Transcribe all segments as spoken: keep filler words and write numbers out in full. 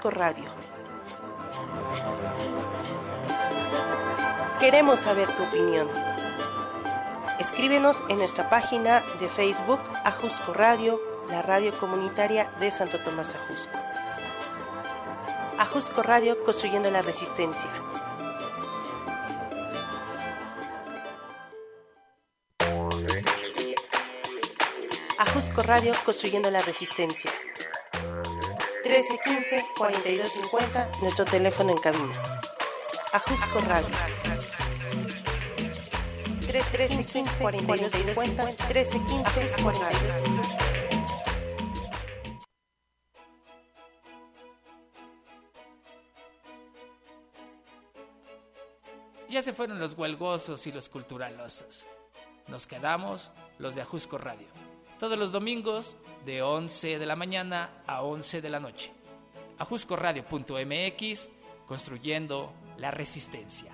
Ajusco Radio. Queremos saber tu opinión. Escríbenos en nuestra página de Facebook Ajusco Radio, la radio comunitaria de Santo Tomás Ajusco. Ajusco Radio, construyendo la resistencia. Ajusco Radio, construyendo la resistencia. trece quince, cuarenta y dos cincuenta, nuestro teléfono en cabina. Ajusco Radio. trece quince, cuarenta y dos cincuenta, trece quince, cuarenta y dos cincuenta. Ya se fueron los huelgosos y los culturalosos. Nos quedamos los de Ajusco Radio. Todos los domingos de once de la mañana a once de la noche. ajusco radio punto m x, construyendo la resistencia.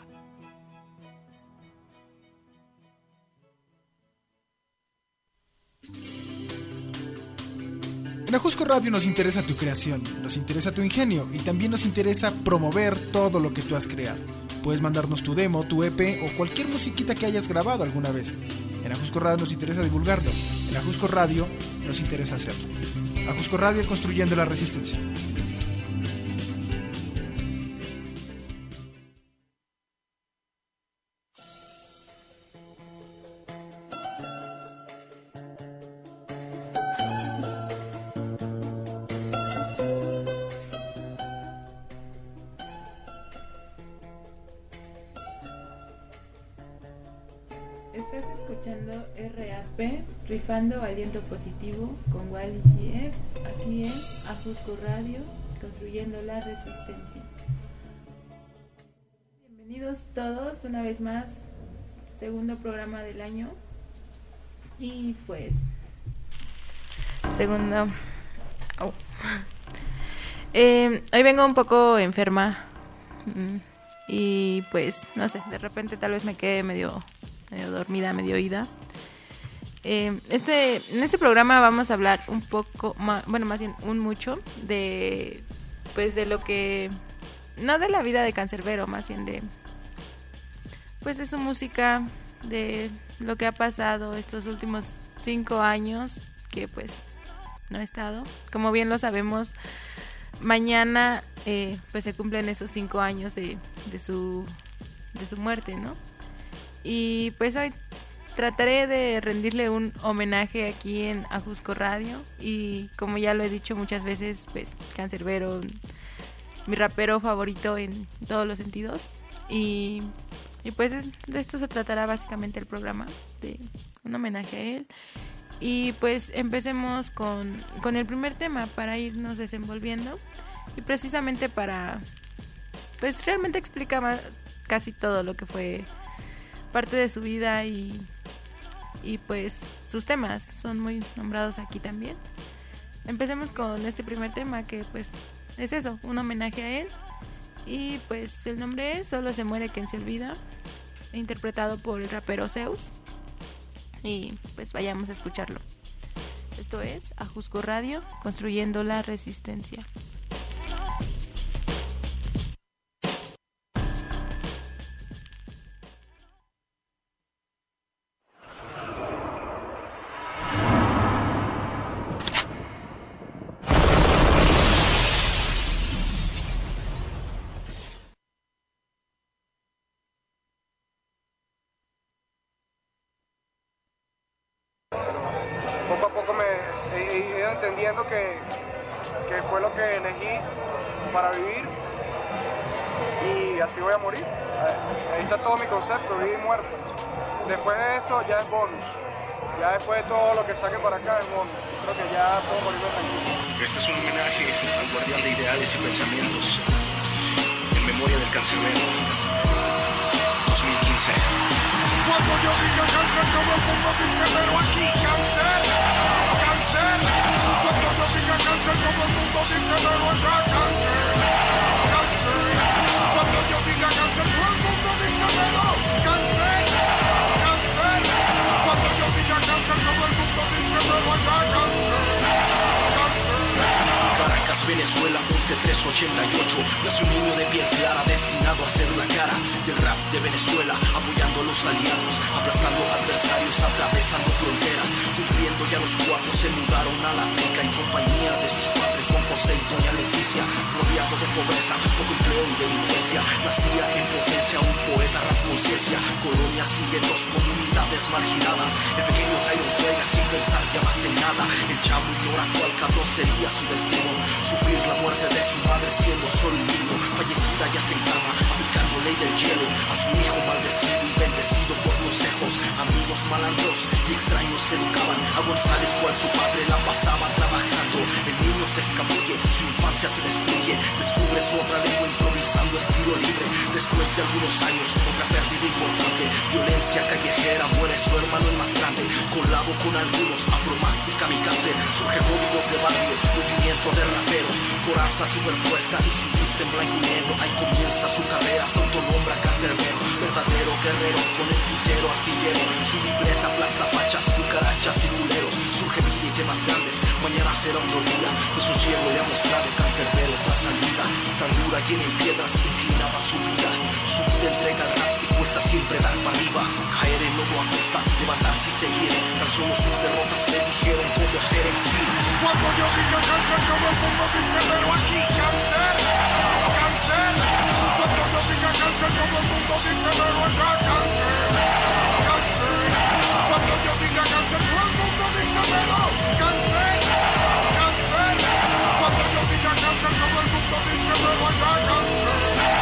En Ajusco Radio nos interesa tu creación, nos interesa tu ingenio y también nos interesa promover todo lo que tú has creado. Puedes mandarnos tu demo, tu E P o cualquier musiquita que hayas grabado alguna vez. En Ajusco Radio nos interesa divulgarlo. En Ajusco Radio nos interesa hacerlo. Ajusco Radio, construyendo la resistencia. Estás escuchando R A P, Rifando Aliento Positivo, con Wally G F, aquí en Ajusco Radio, construyendo la resistencia. Bienvenidos todos una vez más, segundo programa del año. Y pues, segundo... Oh. Eh, hoy vengo un poco enferma. Y pues, no sé, de repente tal vez me quede medio... medio dormida, medio oída. Eh, este, en este programa vamos a hablar un poco, más, bueno, más bien un mucho de, pues de lo que, no de la vida de Cancerbero, más bien de, pues de su música, de lo que ha pasado estos últimos cinco años, que pues no he estado. Como bien lo sabemos, mañana eh, pues se cumplen esos cinco años de, de su, de su muerte, ¿no? Y pues hoy trataré de rendirle un homenaje aquí en Ajusco Radio. Y como ya lo he dicho muchas veces, pues Cancerbero, mi rapero favorito en todos los sentidos. Y, y pues es, de esto se tratará básicamente el programa, de un homenaje a él. Y pues empecemos con, con el primer tema para irnos desenvolviendo. Y precisamente para, pues realmente explica más, casi todo lo que fue parte de su vida y, y pues sus temas son muy nombrados aquí también. Empecemos con este primer tema, que pues es eso, un homenaje a él. Y pues el nombre es Solo se muere quien se olvida, interpretado por el rapero Zeus. Y pues vayamos a escucharlo. Esto es Ajusco Radio, construyendo la resistencia. Poco a poco me he, he ido entendiendo que, que fue lo que elegí para vivir y así voy a morir. Ahí está todo mi concepto, vida y muerte. Después de esto ya es bonus. Ya después de todo lo que saque para acá es bonus. Creo que ya puedo morirme tranquilo. Este es un homenaje al guardián de ideales y pensamientos, en memoria del Cancerbero. dos mil quince. Cuando yo diga cáncer, todo el mundo dice, pero aquí cáncer, cáncer. Cuando yo diga cáncer, todo el mundo dice, pero acá cáncer, cáncer. Cuando yo diga cáncer, todo el mundo dice, pero cáncer, cáncer. Cuando yo diga cáncer, todo el mundo dice, pero acá cáncer, cáncer. Caracas, Venezuela, once tres ochenta y nuevos aliados, aplastando adversarios, atravesando fronteras. Cumpliendo ya los cuatro se mudaron a la Teca en compañía de sus padres don José y doña Leticia. Rodeado de pobreza, poco empleo y delincuencia, nacía en potencia un poeta rap conciencia. Colonia sigue dos comunidades marginadas. El pequeño Tyron juega sin pensar ya más en nada. El chavo ignora cuál cabrón sería su destino. Sufrir la muerte de su madre siendo solo un niño. Fallecida ya se encama, aplicando ley del hielo. A su hijo maldecido y bendecido por consejos. Amigos malandros y extraños se educaban. A González cual su padre la pasaba trabajando. El niño se escabulle, su infancia se destruye. Descubre su otra lengua improvisando estilo libre. Después de algunos años, otra pérdida importante. Violencia callejera, muere su hermano el más grande. Colabo con algunos, Afromat y Kamikaze. Surge códigos de barrio, movimiento de raperos. Coraza superpuesta y su vista en blanco y negro. Ahí comienza su carrera, se autonombra Cancerbero. Verdadero guerrero con el tintero artillero. Su libreta aplasta fachas, cucarachas y culeros. Surge vida y temas grandes, mañana será otro día. Pues su cielo le ha mostrado Cancerbero la salida. Tan dura, llena en piedras, inclinaba su vida. Su vida entrega al rap y cuesta siempre dar para arriba. Caer en lodo apesta, levantarse y seguir. Tan solo sus derrotas le dijeron cómo ser en sí. Cuando yo diga cáncer, todo el mundo dice, pero aquí cáncer, cáncer. Cuando yo diga cáncer, todo el mundo dice, pero acá cáncer, cáncer. Cuando yo diga cáncer, todo el mundo dice, pero cáncer, cáncer. Cuando yo diga cáncer, todo el mundo dice, pero acá cáncer,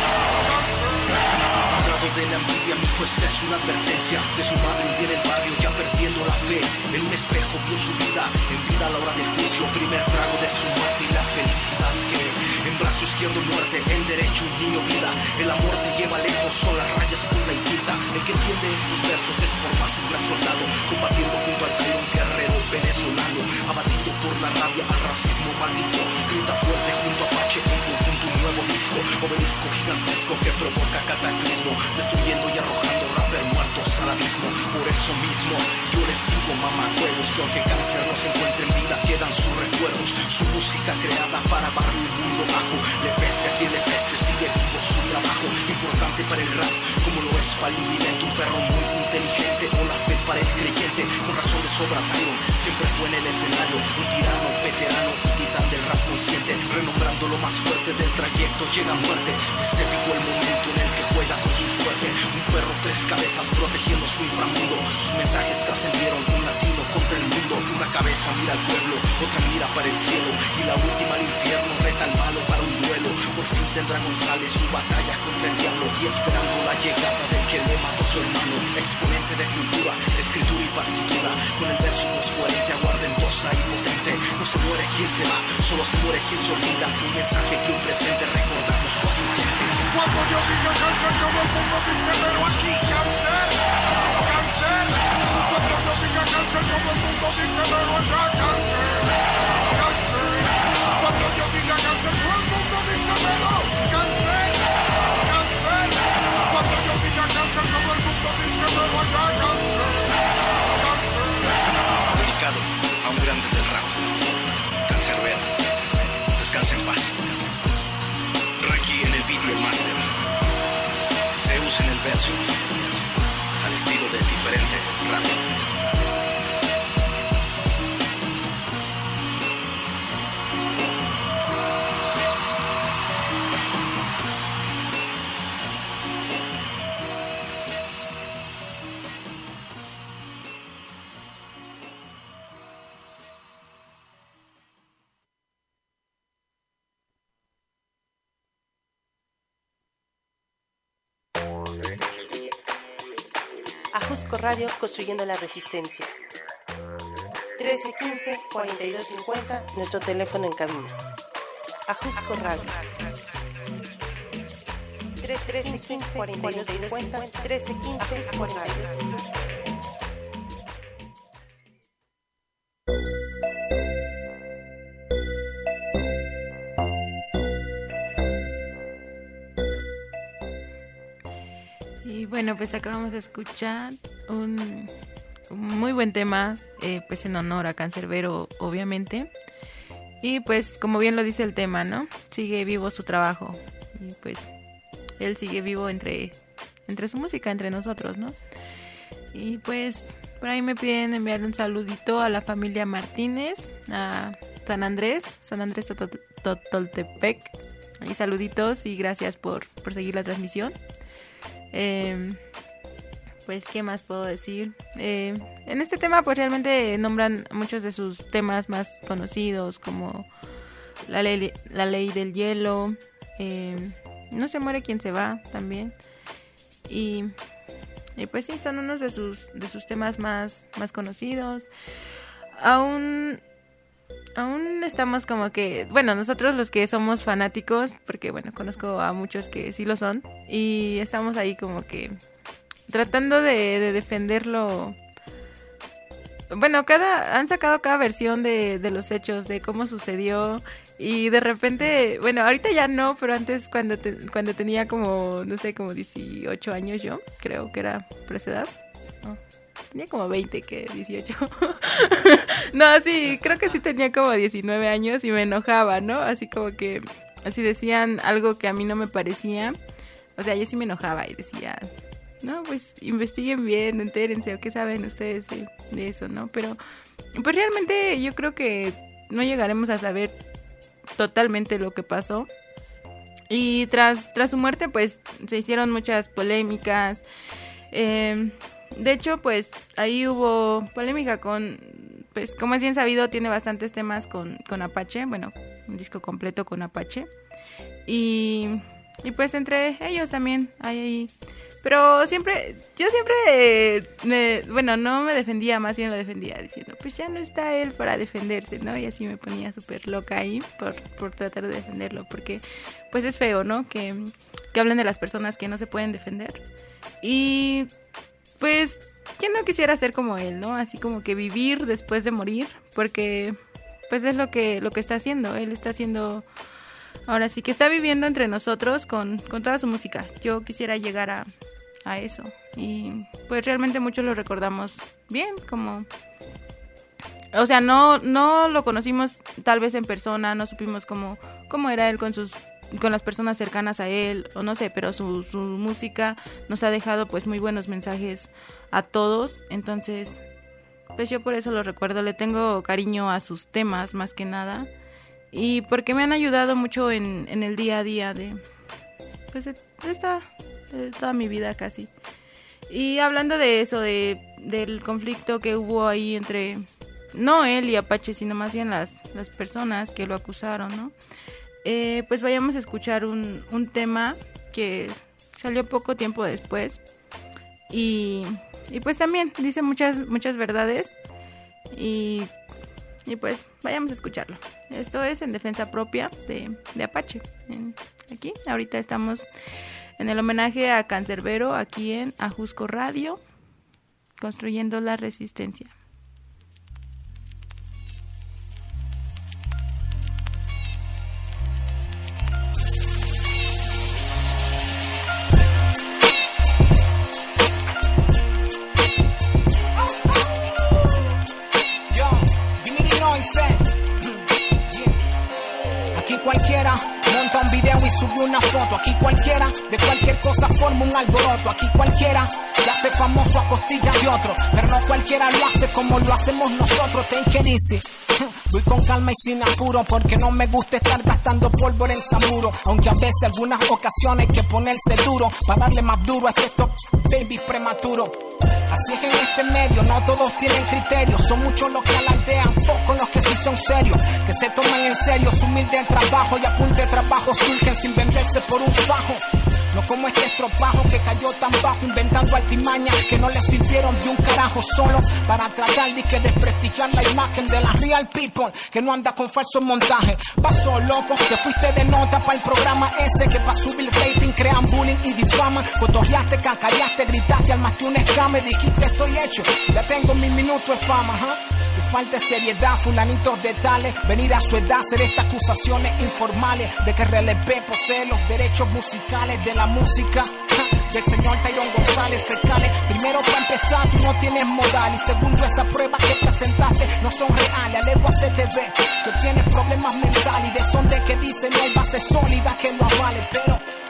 Cuadrado de la envidia, mi hijo, esta es una advertencia. De su madre un día en el barrio ya perdiendo la fe. En un espejo vio su vida, en vida a la hora del juicio. Primer trago de su muerte y la felicidad que en brazo izquierdo muerte, en derecho un niño vida. El amor te lleva lejos, son las rayas punta y tinta. El que entiende estos versos es por más un gran soldado, combatiendo junto al Tyron guerrero venezolano. Abatido por la rabia al racismo maldito, grita fuerte junto a Apache en conjunto un nuevo disco. Obelisco gigantesco que provoca cataclismo, destruyendo y arrojando rapper muertos al abismo. Por eso mismo yo les digo mamacuevos, que aunque Cáncer no se encuentre en vida, quedan sus recuerdos. Su música creada para barrio y mundo bajo, le pese a quien le pese, sigue vivo su trabajo. Importante para el rap, como lo es para el invidente. Un perro muy inteligente, o la fe para el creyente. Con razón de sobra Tyron siempre fue en el escenario, un tirano, veterano y titán del rap consciente. Renombrando lo más fuerte del trayecto, llega a muerte. Es épico el momento en el que juega con su suerte. Un perro tres cabezas protegiendo su inframundo. Sus mensajes trascendieron, un latino contra el mundo. Una cabeza mira al pueblo, otra mira para el cielo, y la última al infierno, reta al malo para un duelo. Por fin tendrá González su batalla contra el diablo, y esperando la llegada del que le mató a su hermano. Exponente de cultura, escritura y partitura, con el verso dos coherente, aguardentosa y potente. No se muere quien se va, solo se muere quien se olvida. Un mensaje que un presente recordamos a su gente. cuando yo diga cáncer, todo el mundo dice, pero aquí cáncer, cáncer. Cuando yo diga cáncer, todo el mundo dice, pero acá cáncer, cáncer. Cuando yo diga cáncer, todo el mundo dice, pero cáncer, cáncer. Cuando yo diga cáncer, todo el mundo dice, pero acá cáncer, cáncer. Dedicado a un grande del rap, Cancerbero, descansa en paz. Raki en el beat y el master, Zeus en el verso, al estilo de diferente rap. Ajusco Radio, construyendo la resistencia. trece quince, cuarenta y dos cincuenta, nuestro teléfono en cabina. Ajusco Radio. trece quince, cuarenta y dos cincuenta, trece quince, cuarenta y dos cincuenta. Y bueno, pues acabamos de escuchar un, un muy buen tema, eh, pues en honor a Cancerbero, obviamente. Y pues como bien lo dice el tema, ¿no? Sigue vivo su trabajo. Y pues él sigue vivo entre, entre su música, entre nosotros, ¿no? Y pues por ahí me piden enviarle un saludito a la familia Martínez, a San Andrés, San Andrés Totoltepec. Y saluditos y gracias por, por seguir la transmisión. Eh, pues, ¿qué más puedo decir? Eh, en este tema, pues realmente nombran muchos de sus temas más conocidos, como La Ley, la ley del Hielo, eh, No se muere quien se va, también. Y, y pues sí, son unos de sus, de sus temas más, más conocidos. Aún... Aún estamos como que, bueno, nosotros los que somos fanáticos, porque bueno, conozco a muchos que sí lo son, y estamos ahí como que tratando de, de defenderlo. Bueno, cada han sacado cada versión de, de los hechos, de cómo sucedió, y de repente, bueno, ahorita ya no, pero antes cuando, te, cuando tenía como, no sé, como dieciocho años yo, creo que era por esa edad. No. Tenía como veinte, que dieciocho. No, sí, creo que sí tenía como diecinueve años y me enojaba, ¿no? Así como que, así decían algo que a mí no me parecía. O sea, yo sí me enojaba y decía, no, pues investiguen bien, entérense, o qué saben ustedes de, de eso, ¿no? Pero, pues realmente yo creo que no llegaremos a saber totalmente lo que pasó. Y tras, tras su muerte, pues, se hicieron muchas polémicas. Eh... De hecho, pues, ahí hubo polémica con, pues, como es bien sabido, tiene bastantes temas con, con Apache, bueno, un disco completo con Apache, y, y pues entre ellos también hay ahí, pero siempre, yo siempre, eh, me, bueno, no me defendía, más bien lo defendía, diciendo, pues ya no está él para defenderse, ¿no? Y así me ponía súper loca ahí por, por tratar de defenderlo, porque, pues, es feo, ¿no? Que, que hablen de las personas que no se pueden defender, y... Pues, ¿quién no quisiera ser como él, no? Así como que vivir después de morir, porque pues es lo que lo que está haciendo. Él está haciendo, ahora sí que está viviendo entre nosotros con, con toda su música. Yo quisiera llegar a, a eso. Y pues realmente muchos lo recordamos bien, como... O sea, no, no lo conocimos tal vez en persona, no supimos cómo, cómo era él con sus... con las personas cercanas a él, o no sé, pero su, su música nos ha dejado pues muy buenos mensajes a todos, entonces pues yo por eso lo recuerdo, le tengo cariño a sus temas más que nada, y porque me han ayudado mucho en, en el día a día de pues de, de, esta, de toda mi vida casi. Y hablando de eso, de del conflicto que hubo ahí entre, no él y Apache, sino más bien las, las personas que lo acusaron, ¿no? Eh, pues vayamos a escuchar un, un tema que salió poco tiempo después y, y pues también dice muchas muchas verdades y, y pues vayamos a escucharlo. Esto es En Defensa Propia de, de Apache. En, aquí, ahorita estamos en el homenaje a Cancerbero aquí en Ajusco Radio, construyendo la resistencia. Cualquiera monta un video y sube una foto. Aquí cualquiera de cualquier cosa forma un alboroto. Aquí cualquiera se hace famoso a costillas de otro, pero no cualquiera lo hace como lo hacemos nosotros. Take it easy. Voy con calma y sin apuro, porque no me gusta estar gastando pólvora en Samuro. Aunque a veces algunas ocasiones hay que ponerse duro para darle más duro a estos baby prematuro. Así es que en este medio no todos tienen criterios. Son muchos los que alardean, pocos los que sí son serios, que se toman en serio su humilde trabajo y a punta de trabajo surgen sin venderse por un fajo. No como este estropajo que cayó tan bajo inventando artimañas que no le sirvieron de un carajo, solo para tratar de que desprestigiar la imagen de la real people que no anda con falsos montajes. Pasó loco, te fuiste de nota para el programa ese que pa' subir rating crean bullying y difaman. Cotorreaste, cacareaste, gritaste, armaste un escame, dijiste estoy hecho, ya tengo mi minuto de fama, ¿huh? Que falta de seriedad, fulanitos de tales, venir a su edad, hacer estas acusaciones informales de que R L P posee los derechos musicales de la música, ¿huh? Del señor Tyrone González Fecales. Primero para empezar, tú no tienes moral, y segundo, esas pruebas que presentaste no son reales. Alego a C T V que tienes problemas mentales y de son de que dicen no hay base sólida que lo avale, pero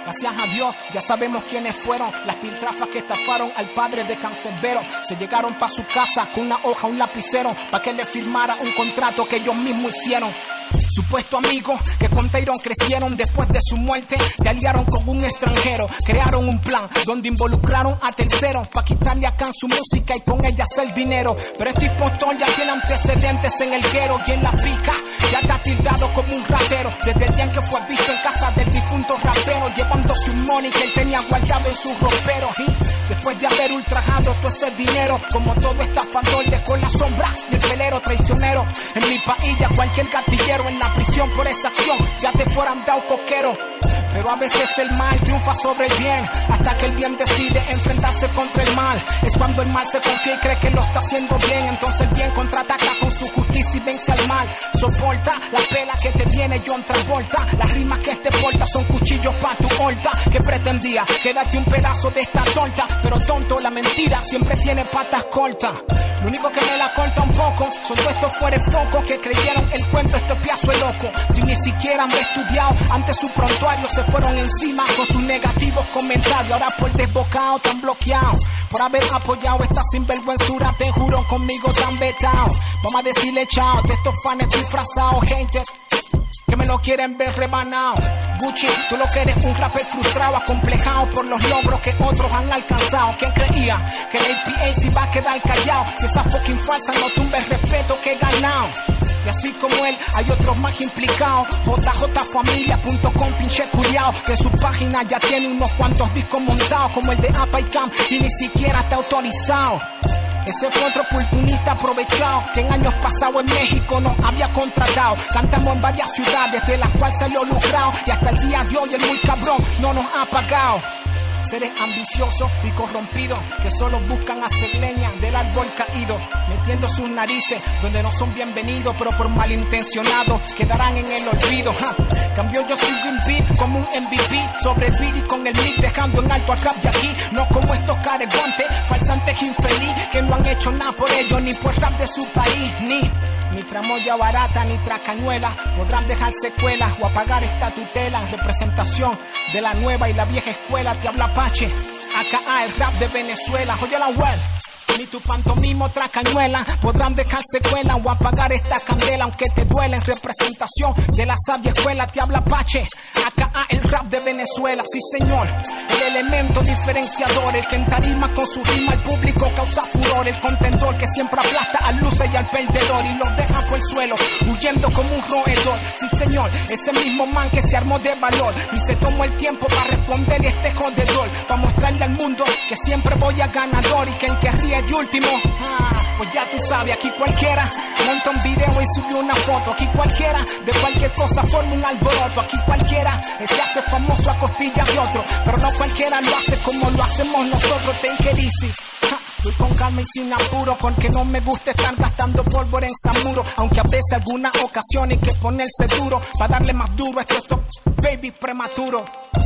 Gracias a Dios, ya sabemos quiénes fueron las piltrafas que estafaron al padre de Cancerbero. Se llegaron pa' su casa con una hoja, un lapicero, pa' que le firmara un contrato que ellos mismos hicieron. Supuesto amigos que con Tyron crecieron, después de su muerte se aliaron con un extranjero. Crearon un plan donde involucraron a terceros pa' quitarle a Can su música y con ella hacer dinero. Pero este impostor ya tiene antecedentes en el guero y en la pica ya está tildado como un ratero. Desde el día en que fue visto en casa del difunto rapero, llevándose un money que él tenía guardado en su ropero. Y después de haber ultrajado todo ese dinero, como todo estafador dejó la sombra y el pelero traicionero. En mi país ya cualquier gatillero en la prisión por esa acción ya te fueran dado coquero. Pero a veces el mal triunfa sobre el bien, hasta que el bien decide enfrentarse contra el mal. Es cuando el mal se confía y cree que lo está haciendo bien, entonces el bien contraataca con su justicia y vence al mal. Soporta la pela que te viene John Travolta, las rimas que este porta son cuchillos pa' tu horta. Que pretendía quedarte un pedazo de esta torta, pero tonto, la mentira siempre tiene patas cortas. Lo único que me la corta un poco son todos estos fueres focos que creyeron el cuento este piazo es loco. Si ni siquiera han estudiado ante su prontuario, se fueron encima con sus negativos comentarios. Ahora por desbocado tan bloqueado, por haber apoyado esta sinvergüenzura, te juro conmigo tan vetado. Vamos a decirle chao de estos fans disfrazados, gente que me lo quieren ver rebanado. Gucci, tú lo que eres un rapper frustrado, acomplejado por los logros que otros han alcanzado. ¿Quién creía que el A P A se iba a quedar callado? Si esa fucking falsa no tumba el respeto que he ganado. Y así como él, hay otros más implicados. J J familia punto com, pinche curiao, que en su página ya tiene unos cuantos discos montados, como el de Apa y Cam, y ni siquiera está autorizado. Ese fue otro oportunista aprovechado que en años pasados en México nos había contratado. Cantamos en varias ciudades de las cuales salió lucrado, y hasta el día de hoy el muy cabrón no nos ha pagado. Seres ambiciosos y corrompidos que solo buscan hacer leña del árbol caído, metiendo sus narices donde no son bienvenidos, pero por malintencionados quedarán en el olvido. Ja. Cambio yo soy Green Beat como un M V P sobre el beat y con el mic dejando en alto al rap de aquí. No como estos caregontes, falsantes infeliz que no han hecho nada por ellos ni por rap de su país. Ni Ni tramoya barata, ni tracañuela podrán dejar secuelas o apagar esta tutela. Representación de la nueva y la vieja escuela. Te habla Apache, acá el rap de Venezuela. Oye la web, ni tu pantomimo tracañuela podrán dejar secuela o apagar esta candela, aunque te duela. En representación de la sabia escuela te habla Apache, acá el rap de Venezuela. Sí señor, el elemento diferenciador, el que en tarima con su rima al público causa furor, el contendor que siempre aplasta al luce y al perdedor y los deja por el suelo huyendo como un roedor. Sí señor, ese mismo man que se armó de valor y se tomó el tiempo para responderle a este jodedor, para mostrarle al mundo que siempre voy a ganador y que el que ríe de último, ah, pues ya tú sabes, aquí cualquiera monta un video y sube una foto, aquí cualquiera de cualquier cosa forma un alboroto, aquí cualquiera se hace famoso a costillas de otro, pero no cualquiera lo hace como lo hacemos nosotros. Take it easy. Voy con calma y sin apuro, porque no me gusta estar gastando pólvora en Samuro, aunque a veces algunas ocasiones hay que ponerse duro para darle más duro a estos top baby prematuro.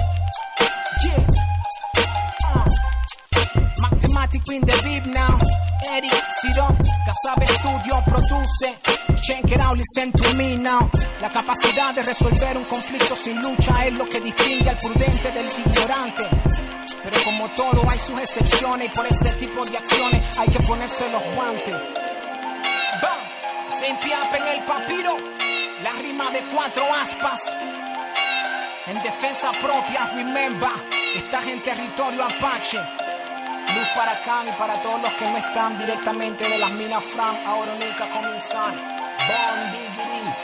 Yeah. Uh. Mathematical in the beat now. Eric Ciro, Casabe Studio produce. Check it out, listen to me now. La capacidad de resolver un conflicto sin lucha es lo que distingue al prudente del ignorante. Pero como todo hay sus excepciones, y por ese tipo de acciones hay que ponerse los guantes. Va, se empiapa en el papiro, la rima de cuatro aspas. En defensa propia, remember, estás en territorio Apache. Luz para Khan y para todos los que no están directamente de las minas Fram, ahora o nunca comienzan. Bon Diggity.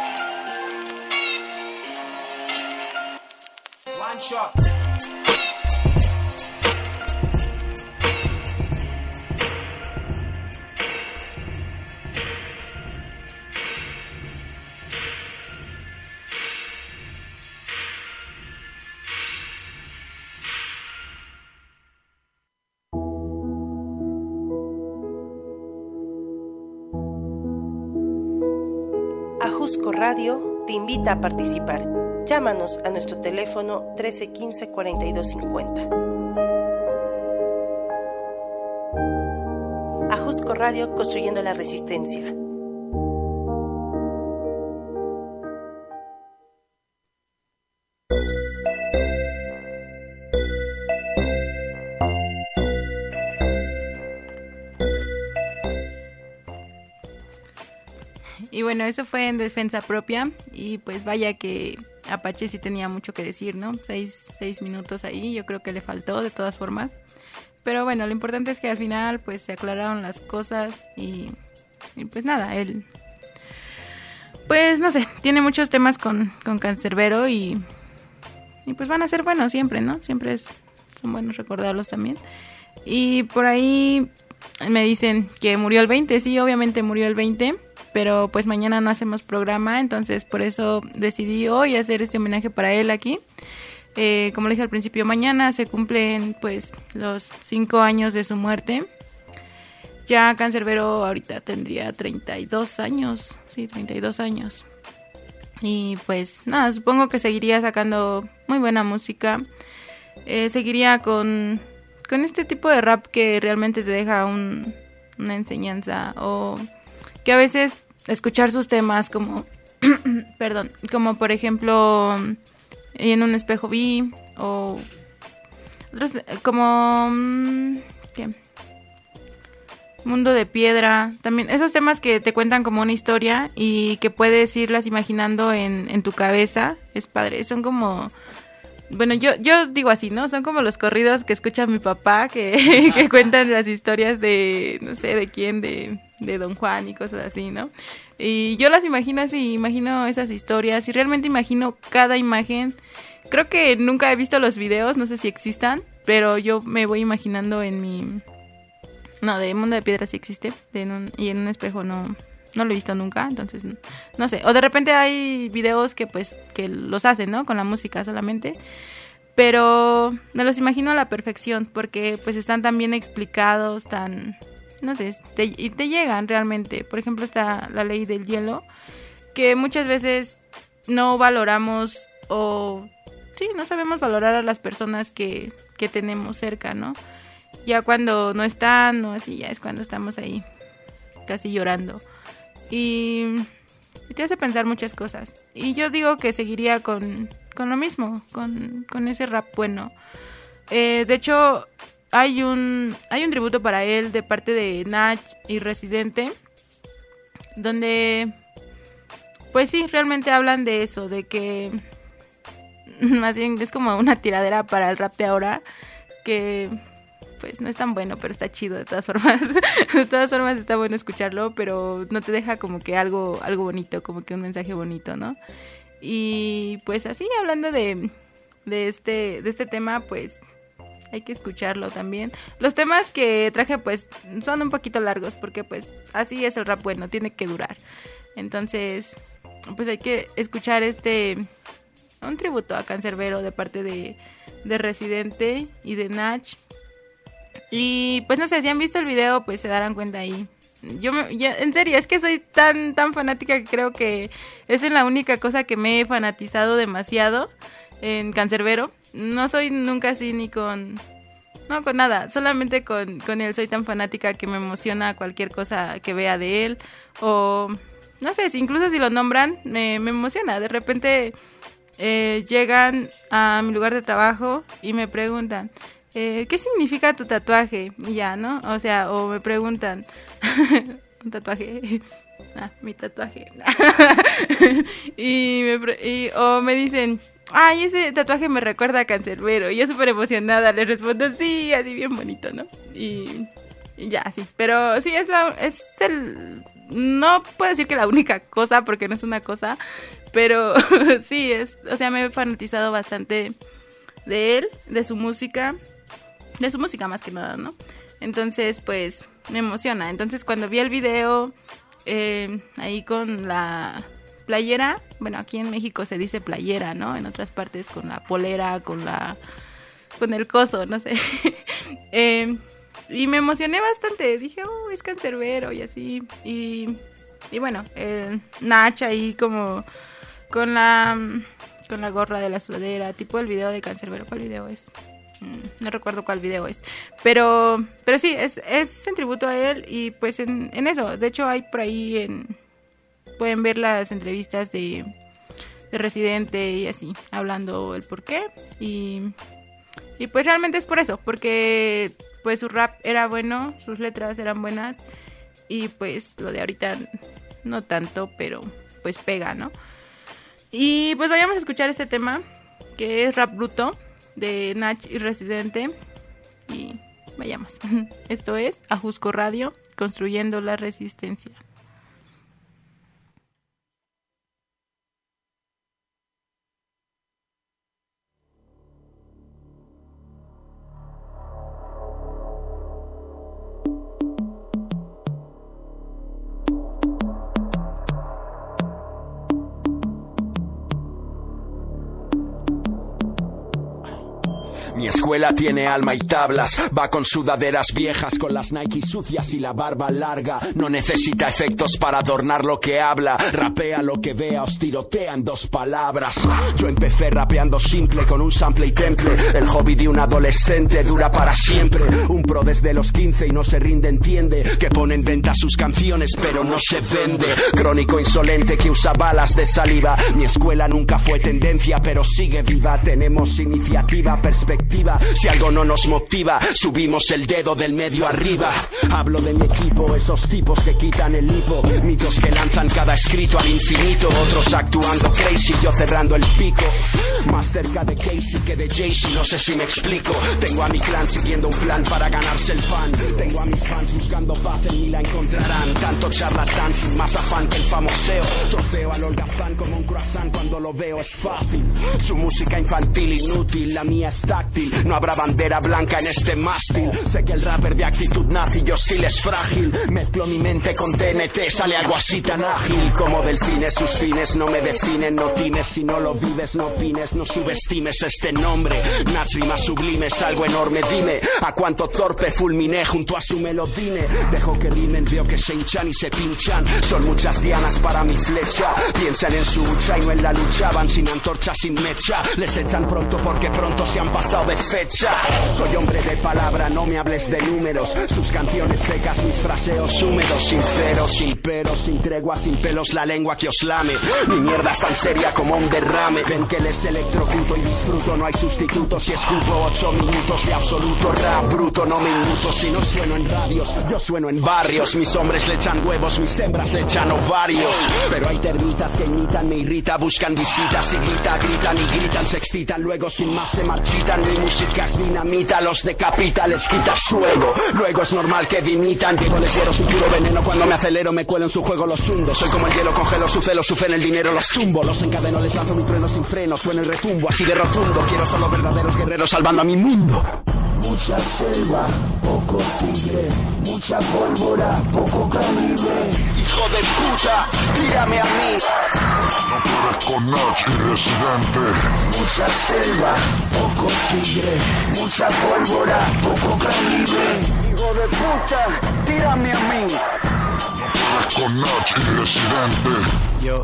One shot. Ajusco Radio te invita a participar. Llámanos a nuestro teléfono trece quince cuarenta y dos cincuenta. Ajusco Radio, construyendo la resistencia. y bueno, eso fue en defensa propia y pues vaya que Apache sí tenía mucho que decir, ¿no? Seis, seis minutos ahí, yo creo que le faltó de todas formas. Pero bueno, lo importante es que al final pues se aclararon las cosas y, y pues nada, él... Pues no sé, tiene muchos temas con, con Cancerbero y, y pues van a ser buenos siempre, ¿no? Siempre es, son buenos recordarlos también. Y por ahí me dicen que murió el veinte, sí, obviamente murió el veinte, pero pues mañana no hacemos programa, entonces por eso decidí hoy hacer este homenaje para él aquí. Eh, como le dije al principio, mañana se cumplen pues los cinco años de su muerte. Ya Cancerbero ahorita tendría treinta y dos años, sí, treinta y dos años. Y pues nada, supongo que seguiría sacando muy buena música. Eh, seguiría con, con este tipo de rap que realmente te deja un, una enseñanza. O que a veces escuchar sus temas como, perdón, como por ejemplo, En un espejo vi, o otros, como, ¿qué? Mundo de piedra, también esos temas que te cuentan como una historia y que puedes irlas imaginando en, en tu cabeza, es padre, son como, bueno, yo yo digo así, ¿no? Son como los corridos que escucha mi papá, que, que cuentan las historias de, no sé, de quién, de, de Don Juan y cosas así, ¿no? Y yo las imagino así, imagino esas historias y realmente imagino cada imagen. Creo que nunca he visto los videos, no sé si existan, pero yo me voy imaginando en mi... No, de Mundo de Piedra sí existe, de en un, y En un espejo no, no lo he visto nunca, entonces no, no sé. O de repente hay videos que pues que los hacen, ¿no? Con la música solamente, pero me los imagino a la perfección porque pues están tan bien explicados, tan, no sé, te, y te llegan realmente. Por ejemplo está La Ley del Hielo, que muchas veces no valoramos o sí, no sabemos valorar a las personas que, que tenemos cerca, ¿no? Ya cuando no están o así, ya es cuando estamos ahí casi llorando. Y, y te hace pensar muchas cosas. Y yo digo que seguiría con, con lo mismo, con, con ese rap bueno. Eh, de hecho, hay un, hay un tributo para él de parte de Nach y Residente, donde, pues sí, realmente hablan de eso, de que más bien es como una tiradera para el rap de ahora, que... pues no es tan bueno, pero está chido de todas formas. De todas formas está bueno escucharlo, pero no te deja como que algo algo bonito, como que un mensaje bonito, ¿no? Y pues así, hablando de, de este de este tema, pues hay que escucharlo también. Los temas que traje pues son un poquito largos porque pues así es el rap bueno, tiene que durar. Entonces, pues hay que escuchar este un tributo a Cancerbero de parte de, de Residente y de Nach. Y pues no sé, si han visto el video pues se darán cuenta ahí. Yo, me, yo en serio, es que soy tan tan fanática que creo que esa es la única cosa que me he fanatizado demasiado en Cancerbero. No soy nunca así ni con... No, con nada, solamente con, con él soy tan fanática que me emociona cualquier cosa que vea de él. O no sé, si incluso si lo nombran me, me emociona. De repente eh, llegan a mi lugar de trabajo y me preguntan... Eh, ¿qué significa tu tatuaje? Y ya, ¿no? O sea, o me preguntan, un tatuaje, ah, mi tatuaje, y, me pre- y o me dicen, ay, ese tatuaje me recuerda a Cancerbero, y yo súper emocionada les respondo, sí, así bien bonito, ¿no? Y, y ya, sí, pero sí, es la, es el, no puedo decir que la única cosa, porque no es una cosa, pero sí, es, o sea, me he fanatizado bastante de él, de su música, de su música más que nada, ¿no? Entonces, pues, me emociona. Entonces, cuando vi el video, eh, ahí con la playera, bueno, aquí en México se dice playera, ¿no? En otras partes con la polera, con la, con el coso, no sé. eh, y me emocioné bastante. Dije, oh, es Cancerbero y así. Y, y bueno, eh, Nach ahí como con la, con la gorra de la sudadera, tipo el video de Cancerbero. ¿Cuál video es? No recuerdo cuál video es, pero pero sí, es, es en tributo a él y pues en, en eso, de hecho hay por ahí, en pueden ver las entrevistas de, de Residente y así, hablando el por qué y, y pues realmente es por eso, porque pues su rap era bueno, sus letras eran buenas y pues lo de ahorita no tanto, pero pues pega, ¿no? Y pues vayamos a escuchar este tema, que es Rap Bruto, de Nach y Residente. Y vayamos. Esto es Ajusco Radio, construyendo la resistencia. Mi escuela tiene alma y tablas, va con sudaderas viejas, con las Nike sucias y la barba larga. No necesita efectos para adornar lo que habla, rapea lo que vea, os tirotea en dos palabras. Yo empecé rapeando simple, con un sample y temple. El hobby de un adolescente dura para siempre. Un pro desde los quince y no se rinde, entiende que pone en venta sus canciones pero no se vende. Crónico insolente que usa balas de saliva. Mi escuela nunca fue tendencia pero sigue viva. Tenemos iniciativa, perspectiva. Si algo no nos motiva, subimos el dedo del medio arriba. Hablo de mi equipo, esos tipos que quitan el hipo. Mitos que lanzan cada escrito al infinito. Otros actuando crazy, yo cerrando el pico. Más cerca de Casey que de Jay-Z, no sé si me explico. Tengo a mi clan siguiendo un plan para ganarse el pan. Tengo a mis fans buscando paz, en mí la encontrarán. Tanto charlatán sin más afán que el famoseo. Trofeo al holgazán como un croissant, cuando lo veo es fácil. Su música infantil inútil, la mía es táctil. No habrá bandera blanca en este mástil. Sé que el rapper de actitud nazi y hostil es frágil. Mezclo mi mente con T N T, sale algo así tan ágil. Como delfines, sus fines no me definen. No tines, si no lo vives, no opines. No subestimes este nombre. Nach rimas sublimes, algo enorme, dime. A cuánto torpe fulminé junto a su melodine. Dejo que rimen, veo que se hinchan y se pinchan. Son muchas dianas para mi flecha. Piensan en su hucha y no en la lucha. Van sin antorcha, sin mecha. Les echan pronto porque pronto se han pasado de fecha. Soy hombre de palabra, no me hables de números. Sus canciones secas, mis fraseos húmedos. Sinceros, sin peros, sin tregua, sin pelos, la lengua que os lame. Mi mierda es tan seria como un derrame. Ven que les electrocuto y disfruto. No hay sustitutos y escupo ocho minutos de absoluto rap bruto. No me inmuto si no sueno en radios, yo sueno en barrios. Mis hombres le echan huevos, mis hembras le echan ovarios. Pero hay termitas que imitan, me irrita. Buscan visitas y grita, gritan y gritan. Se excitan, luego sin más se marchitan. Mi música es dinamita, los decapita, les quita suelo. Luego es normal que dimitan. Llego les quiero su puro veneno. Cuando me acelero me cuelo en su juego, los hundo. Soy como el hielo, congelo su celo, su fe en el dinero, los tumbo. Los encadeno, les lanzo mi trueno sin freno. Sueno y retumbo, así de rotundo. Quiero solo verdaderos guerreros salvando a mi mundo. Mucha selva, poco tigre. Mucha pólvora, poco calibre. Hijo de puta, tírame a mí. No puedes con Nach y Residente. Mucha selva, poco tigre. Mucha pólvora, poco calibre. Hijo de puta, tírame a mí. No puedes con Nach y Residente. Yo,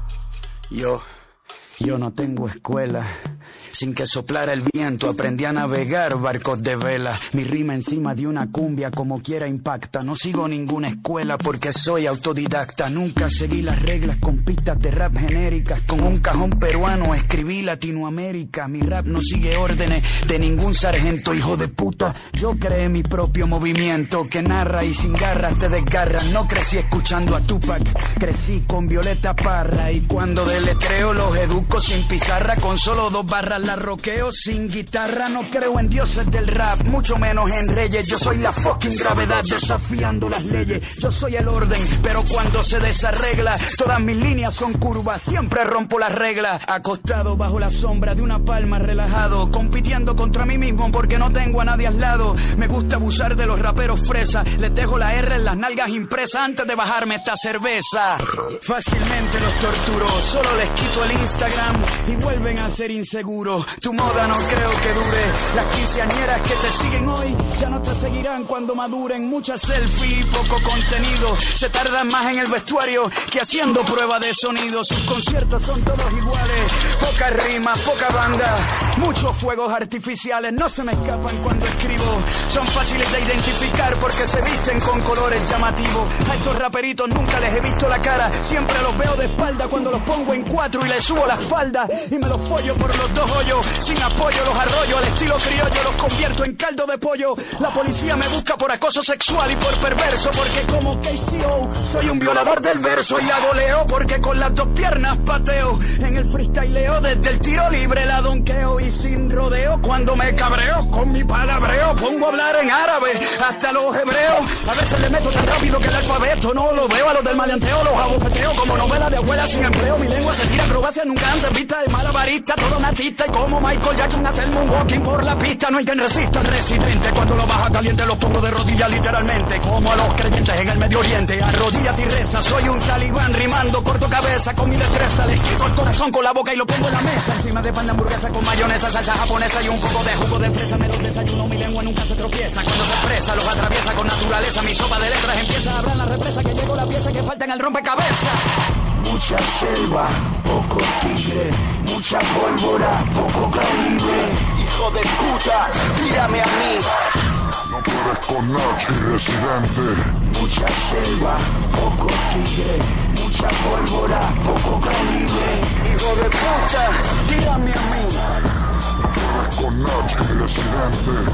yo, yo no tengo escuela. Sin que soplara el viento aprendí a navegar barcos de vela. Mi rima encima de una cumbia como quiera impacta. No sigo ninguna escuela porque soy autodidacta. Nunca seguí las reglas con pistas de rap genéricas. Con un cajón peruano escribí Latinoamérica. Mi rap no sigue órdenes de ningún sargento, hijo de puta. Yo creé mi propio movimiento que narra y sin garras te desgarra. No crecí escuchando a Tupac, crecí con Violeta Parra. Y cuando deletreo los educo sin pizarra, con solo dos barras la roqueo sin guitarra. No creo en dioses del rap, mucho menos en reyes. Yo soy la fucking gravedad desafiando las leyes. Yo soy el orden, pero cuando se desarregla, todas mis líneas son curvas, siempre rompo las reglas. Acostado bajo la sombra de una palma, relajado, compitiendo contra mí mismo porque no tengo a nadie al lado. Me gusta abusar de los raperos fresas. Les dejo la R en las nalgas impresas antes de bajarme esta cerveza. Fácilmente los torturo, solo les quito el Instagram y vuelven a ser inseguros. Tu moda no creo que dure. Las quinceañeras que te siguen hoy ya no te seguirán cuando maduren. Muchas selfies, poco contenido. Se tardan más en el vestuario que haciendo prueba de sonido. Sus conciertos son todos iguales. Pocas rimas, poca banda, muchos fuegos artificiales. No se me escapan cuando escribo. Son fáciles de identificar porque se visten con colores llamativos. A estos raperitos nunca les he visto la cara. Siempre los veo de espalda cuando los pongo en cuatro y les subo las falda y me los follo por los dos hoyos. Sin apoyo los arroyo, al estilo criollo los convierto en caldo de pollo. La policía me busca por acoso sexual y por perverso, porque como K C O soy un violador del verso y hago leo, porque con las dos piernas pateo. En el freestyleo desde el tiro libre la donqueo y sin rodeo. Cuando me cabreo con mi palabreo pongo a hablar en árabe hasta los hebreos. A veces le meto tan rápido que el alfabeto no lo veo. A los del maleanteo los abofeteo como novela de abuela sin empleo. Mi lengua se tira acrobacia nunca antes vista de malabarista, todo un artista y como Michael Jackson hace el moonwalking por la pista. No hay quien resista al residente, cuando lo baja caliente los pongo de rodillas literalmente, como a los creyentes en el Medio Oriente. Arrodíllate y reza, soy un talibán rimando, corto cabeza con mi destreza, le quito el corazón con la boca y lo pongo en la mesa, encima de pan de hamburguesa con mayonesa, salsa japonesa y un poco de jugo de fresa. Me los desayuno, mi lengua nunca se tropieza, cuando se expresa los atraviesa con naturaleza. Mi sopa de letras empieza a hablar la represa, que llegó la pieza que falta en el rompecabezas. Mucha selva, poco tigre, mucha pólvora, poco calibre. Hijo de puta, tírame a mí. No puedes con Nachi, residente. Mucha selva, poco tigre, mucha pólvora, poco calibre. Hijo de puta, tírame a mí. No puedes con Nachi, residente.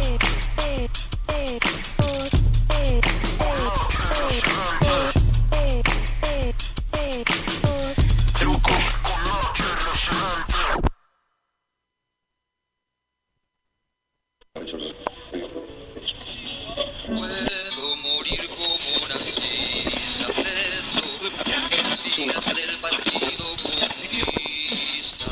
Puedo morir como nací, saberlo, en las filas del partido comunista.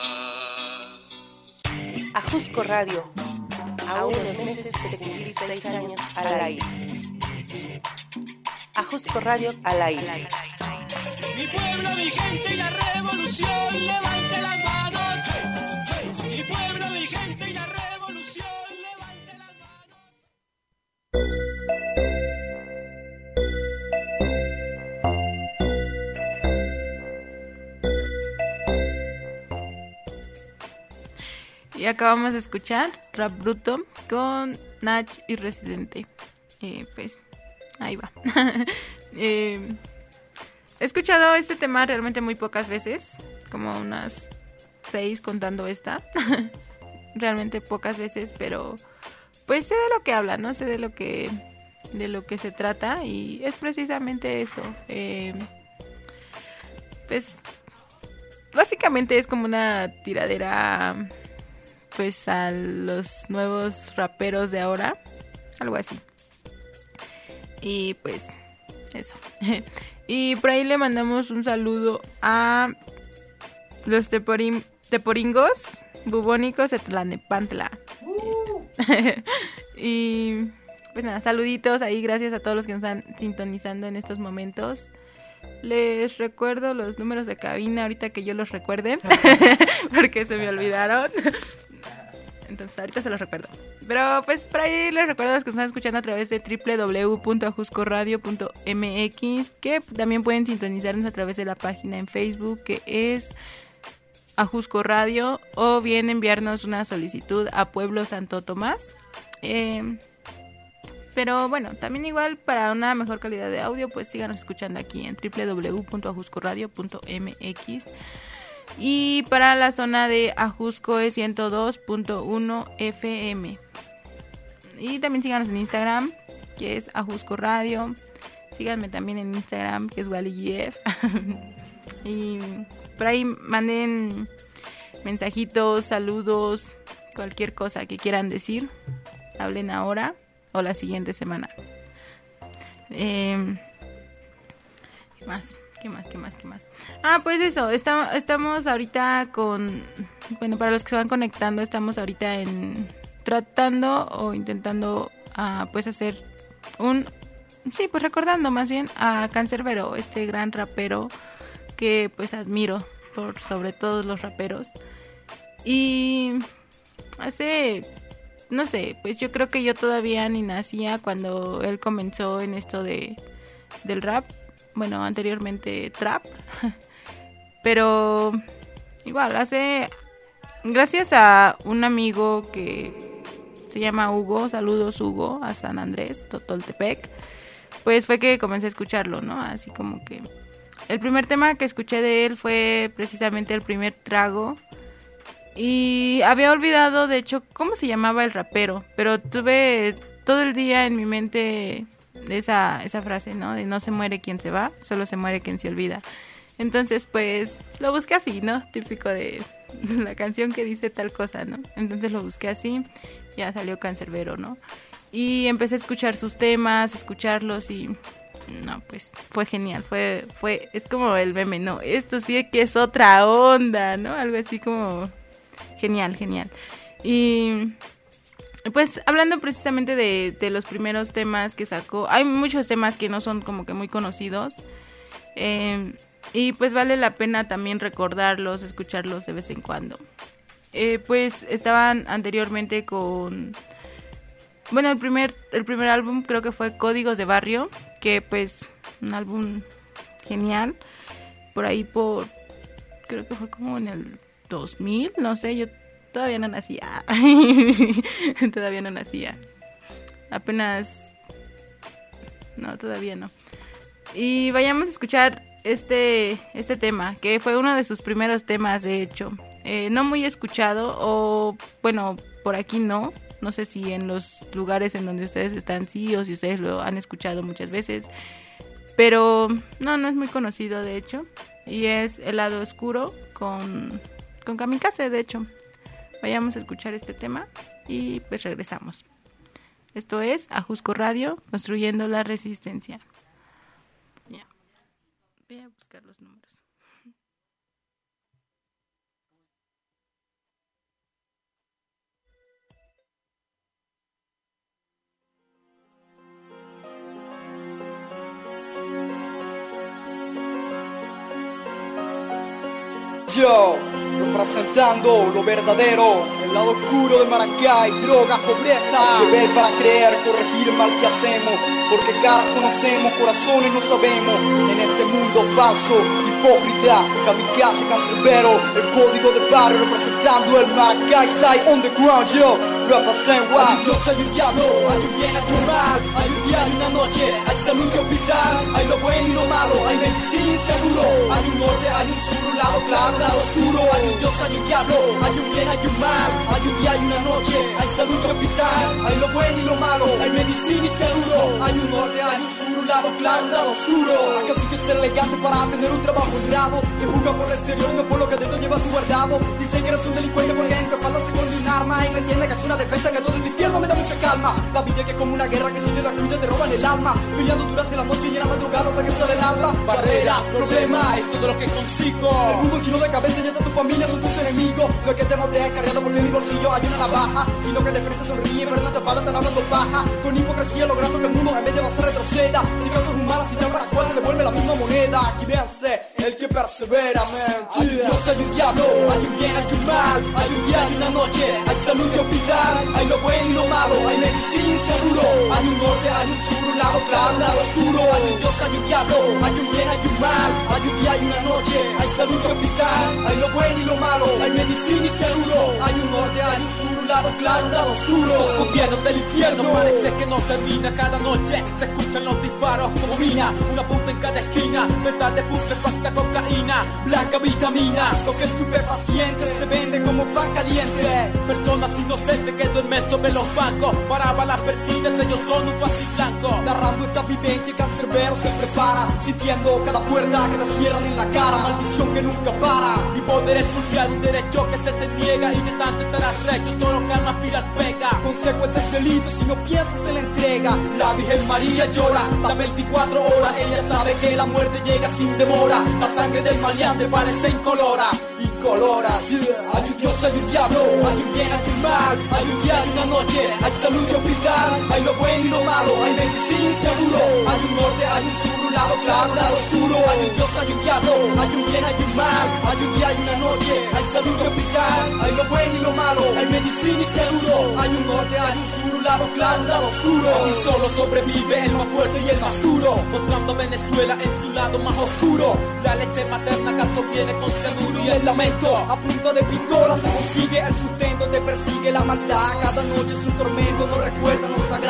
Ajusco Radio, a unos meses de cumplir seis años al aire. Ajusco Radio al aire. Mi pueblo vigente y la revolución, levante las manos. Mi pueblo vigente y la revolución, levante las manos. Y acabamos de escuchar Rap Bruto con Nach y Residente. Eh, pues ahí va. eh, he escuchado este tema realmente muy pocas veces, como unas seis contando esta. Realmente pocas veces, pero pues sé de lo que habla, ¿no? Sé de lo que de lo que se trata y es precisamente eso. Eh, pues básicamente es como una tiradera pues a los nuevos raperos de ahora, algo así. Y pues eso. Y por ahí le mandamos un saludo a los teporim, teporingos bubónicos de Tlanepantla. Uh. Y pues nada, saluditos ahí, gracias a todos los que nos están sintonizando en estos momentos. Les recuerdo los números de cabina ahorita que yo los recuerde, porque se me olvidaron. Entonces ahorita se los recuerdo. Pero pues por ahí les recuerdo a los que están escuchando a través de doble u doble u doble u punto ajusco radio punto m x, que también pueden sintonizarnos a través de la página en Facebook, que es Ajusco Radio, o bien enviarnos una solicitud a Pueblo Santo Tomás. Eh, pero bueno, también igual para una mejor calidad de audio, pues síganos escuchando aquí en doble u doble u doble u punto ajusco radio punto m x. Y para la zona de Ajusco es ciento dos punto uno F M. Y también síganos en Instagram, que es Ajusco Radio. Síganme también en Instagram, que es WallyGF. Y por ahí manden mensajitos, saludos, cualquier cosa que quieran decir. Hablen ahora o la siguiente semana. Eh, ¿Qué más? ¿Qué más? ¿Qué más? ¿Qué más? Ah, pues eso, está, estamos ahorita con... Bueno, para los que se van conectando, estamos ahorita en... Tratando o intentando uh, pues hacer un... Sí, pues recordando más bien a Cancerbero, este gran rapero que pues admiro por sobre todos los raperos. Y hace... No sé, pues yo creo que yo todavía ni nacía cuando él comenzó en esto de del rap. Bueno, anteriormente trap. Pero igual, hace... Gracias a un amigo que se llama Hugo, saludos Hugo, a San Andrés, Totoltepec, pues fue que comencé a escucharlo, ¿no? Así como que el primer tema que escuché de él fue precisamente El Primer Trago. Y había olvidado, de hecho, cómo se llamaba el rapero, pero tuve todo el día en mi mente esa, esa frase, ¿no? De no se muere quien se va, solo se muere quien se olvida. Entonces, pues, lo busqué así, ¿no? Típico de la canción que dice tal cosa, ¿no? Entonces lo busqué así, ya salió Cancerbero, ¿no? Y empecé a escuchar sus temas, escucharlos y... no, pues fue genial, fue, fue, es como el meme, no, esto sí que es otra onda, ¿no? Algo así como genial, genial. Y pues hablando precisamente de, de los primeros temas que sacó, hay muchos temas que no son como que muy conocidos, eh, y pues vale la pena también recordarlos, escucharlos de vez en cuando. Eh, pues estaban anteriormente con... Bueno, el primer, el primer álbum creo que fue Códigos de Barrio, que pues un álbum genial, por ahí por, creo que fue como en el dos mil, no sé, yo todavía no nacía, todavía no nacía, apenas, no, todavía no. Y vayamos a escuchar este, este tema, que fue uno de sus primeros temas, de hecho, eh, no muy escuchado, o bueno, por aquí no. No sé si en los lugares en donde ustedes están sí, o si ustedes lo han escuchado muchas veces. Pero no, no es muy conocido de hecho. Y es El Lado Oscuro con, con Kamikaze, de hecho. Vayamos a escuchar este tema y pues regresamos. Esto es Ajusco Radio, construyendo la resistencia. Ya. Voy a buscar los números. Yo, representando lo verdadero, el lado oscuro de Maracay, drogas, pobreza, beber para creer, corregir el mal que hacemos, porque caras conocemos, corazones no sabemos, en este mundo falso, hipócrita, kamikaze, cancerbero, el código de barrio, representando el Maracay, side on the ground, yo, represent what? Hay un Dios, hay un diablo, hay un bien, hay un mal, hay un día, hay una noche, hay salud y hospital, hay lo bueno y lo malo, hay medicina y seguro, hay un norte, hay un sur, un lado claro, lado oscuro, hay un Dios, hay un diablo, hay un bien, hay un mal, hay un día y una noche, hay salud y hospital, hay lo bueno y lo malo, hay medicina y seguro, hay un norte, hay un sur, un lado claro, un lado oscuro. Acá sí que ser elegante para tener un trabajo honrado, te juzgan por el exterior, no por lo que dentro llevas tu guardado. Dicen que eres un delincuente porque en tu espalda se esconde un arma y no entiende que es una defensa, que todo el infierno me da mucha calma. La vida que es como una guerra, que si te da cuida te roban el alma, peleando durante la noche y en la madrugada hasta que sale el alba. Barreras, problemas, es todo lo que consigo. El mundo giro de cabeza y hasta tu familia son tus enemigos. Lo que te motea es cargado porque en mi bolsillo hay una navaja, sino que de frente sonríe pero en tu espalda están hablando paja. Con hipocresía logrando que el mundo en vez de avanzar retroceda. Si causas un mal, si te abra la cual devuelve la misma moneda. Aquí véanse, el que persevera, man. Hay un Dios, hay un diablo, hay un bien, hay un mal, hay un día y una noche, hay salud y hospital, hay lo bueno y lo malo, hay medicina y seguro, hay un norte, hay un sur, un lado claro, un lado oscuro, hay un Dios, hay un diablo, hay un bien, hay un mal, hay un día y una noche, hay salud y hospital, hay lo bueno y lo malo, hay medicina y seguro, hay un norte, hay un sur, un lado claro, un lado oscuro. Estos gobiernos del infierno parece que no termina, cada noche se escuchan los disparos como minas, una puta en cada esquina, verdad de putrefacta cocaína, blanca vitamina, lo que estupefaciente se vende como pan caliente. Personas inocentes que duermen sobre los bancos, para balas perdidas ellos son un fácil blanco. Narrando esta vivencia el cancerbero se prepara, sintiendo cada puerta que te cierran en la cara, maldición que nunca para. Y poder estudiar un derecho que se te niega, y de tanto estarás recto solo calma aspirar pega. Consecuentes delitos si no piensas se le entrega. La Virgen María llora las veinticuatro horas, ella sabe que la muerte llega sin demora. La sangre del maleante parece incolora, incolora. Yeah. Hay un Dios, hay un diablo, hay un bien, hay un mal, hay un día y una noche, hay salud y hospital, hay lo bueno y lo malo, hay medicina y seguro, hay un norte, hay un sur, un lado claro, un lado oscuro, hay un Dios, hay un diablo, hay un bien, hay un mal, hay un día y una noche, hay salud y hospital, hay lo bueno y lo malo, hay medicina y seguro, hay un norte, hay un sur, un lado claro, un lado oscuro. Y solo sobrevive el más fuerte y el más duro, mostrando Venezuela en su lado más oscuro. La leche materna acaso viene con seguro, y el lamento a punta de pistola se consigue el sustento, te persigue la maldad, cada noche es un tormento, no recuerda, no sagrado.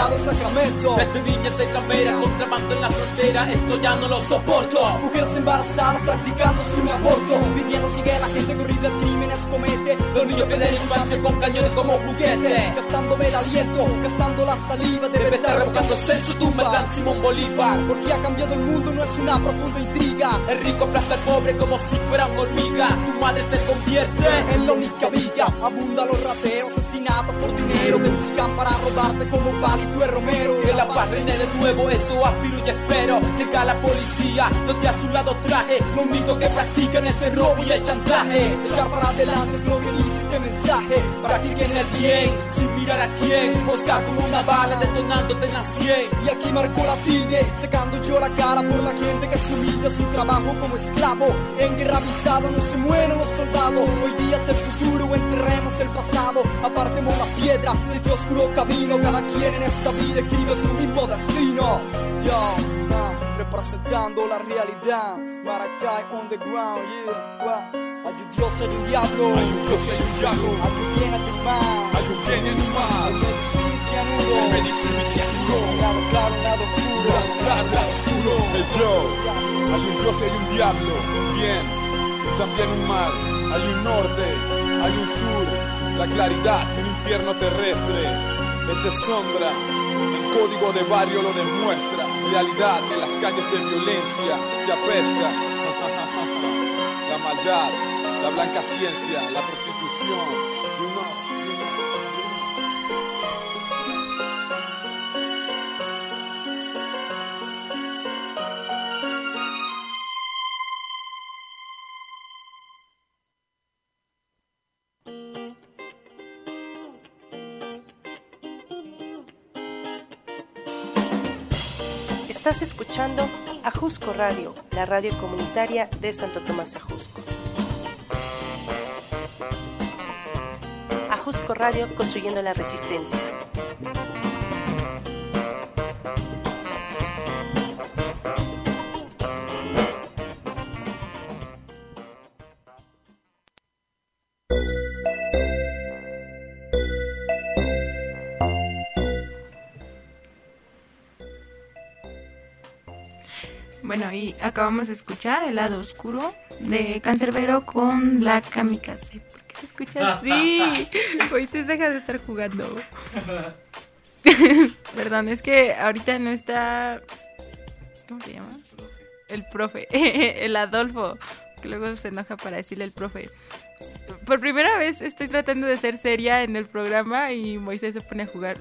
lado Sacramento. Desde Villa Ramera, contrabando en la frontera, esto ya no lo soporto. Mujeres embarazadas practicándose un aborto, viviendo sigue la gente que horribles crímenes comete. Los niños pierden infancia con cañones como juguete. Gastándome el aliento, gastando la saliva. Debe, Debe estar revogándose en su tumba el gran Simón Bolívar. Porque ha cambiado el mundo, no es una profunda intriga. El rico aplasta al pobre como si fuera una hormiga. Tu madre se convierte en la única viga. Abundan los rateros, asesinatos por dinero. Te buscan para robarte como Palito y Romero. Que la paz reine de nuevo, eso aspiro y espero. Llega la policía, no te a su lado traje. Lo único que practican es el robo y el chantaje. Echar para adelante es lo que dice este mensaje. Practiquen el bien, sin mirar a quién. Mosca como una bala detonándote en la cien. Y aquí marcó la tilde, secando yo la cara por la gente que se humilla su trabajo como esclavo. En guerra avisada no se mueren los soldados. Hoy día es el futuro o enterremos el pasado. Apartemos la piedra de este oscuro camino. Cada quien en esta vida escribe su mismo destino. Yo, uh, representando la realidad. Maracay on the ground, yeah, wow. Hay un Dios, hay un diablo. Hay un Dios y hay un diablo. Hay un bien, hay un mal. Hay un bien y hay un mal. El medicina y cianuro. El medicina y cianuro. Un lado claro, un lado oscuro. Un lado claro, un lado oscuro. El yo. Hay un Dios y hay un diablo. Bien y también un mal. Hay un norte, hay un sur. La claridad y un infierno terrestre. Esta sombra, el código de barrio lo demuestra. Realidad en las calles de violencia que apesta. La maldad, la blanca ciencia, la prostitución, you know, you know. Estás escuchando Ajusco Radio, la radio comunitaria de Santo Tomás Ajusco. Ajusco Radio, construyendo la resistencia. Bueno, y acabamos de escuchar El lado oscuro de Cancerbero con Black Kamikaze. ¿Por qué se escucha así? Moisés, deja de estar jugando. Perdón, es que ahorita no está... ¿Cómo se llama? El profe, el Adolfo, que luego se enoja para decirle el profe. Por primera vez estoy tratando de ser seria en el programa y Moisés se pone a jugar.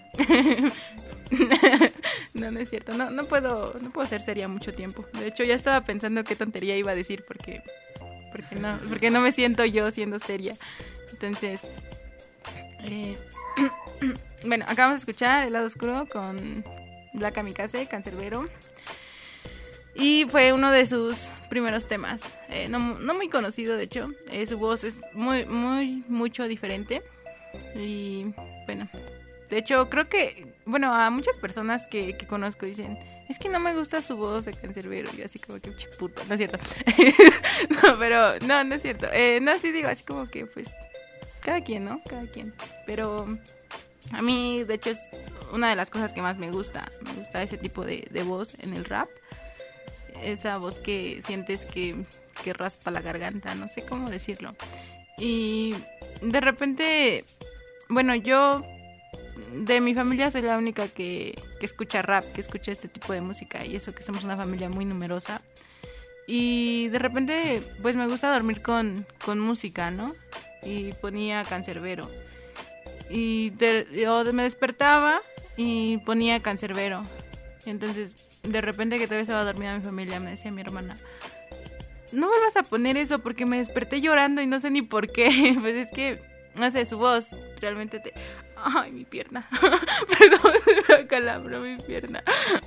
No, no es cierto, no, no puedo, no puedo ser seria mucho tiempo. De hecho, ya estaba pensando qué tontería iba a decir porque, porque no, porque no me siento yo siendo seria. Entonces, eh, bueno, acabamos de escuchar El lado oscuro con Black Kamikaze, Cancerbero. Y fue uno de sus primeros temas, eh, no, no muy conocido de hecho. Eh, su voz es muy, muy, mucho diferente. Y bueno, de hecho creo que, bueno, a muchas personas que, que conozco dicen, es que no me gusta su voz de Cancerbero. Y así como que, che puto, no es cierto. No, pero no, no es cierto. Eh, no, sí digo así como que pues, cada quien, ¿no? Cada quien. Pero a mí, de hecho, es una de las cosas que más me gusta. Me gusta ese tipo de, de voz en el rap. Esa voz que sientes que, que raspa la garganta, no sé cómo decirlo. Y de repente, bueno, yo de mi familia soy la única que, que escucha rap, que escucha este tipo de música. Y eso que somos una familia muy numerosa. Y de repente, pues me gusta dormir con, con música, ¿no? Y ponía Cancerbero. Y de, yo me despertaba y ponía Cancerbero. Y entonces, de repente que todavía estaba dormida mi familia, me decía mi hermana, no vuelvas a poner eso porque me desperté llorando y no sé ni por qué. Pues es que, no sé, su voz realmente te... Ay, mi pierna. Perdón, se me acalambró mi pierna.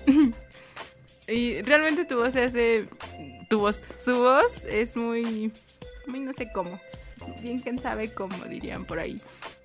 Y realmente tu voz se hace... Tu voz, su voz es muy... Muy no sé cómo. Bien quién sabe cómo, dirían por ahí.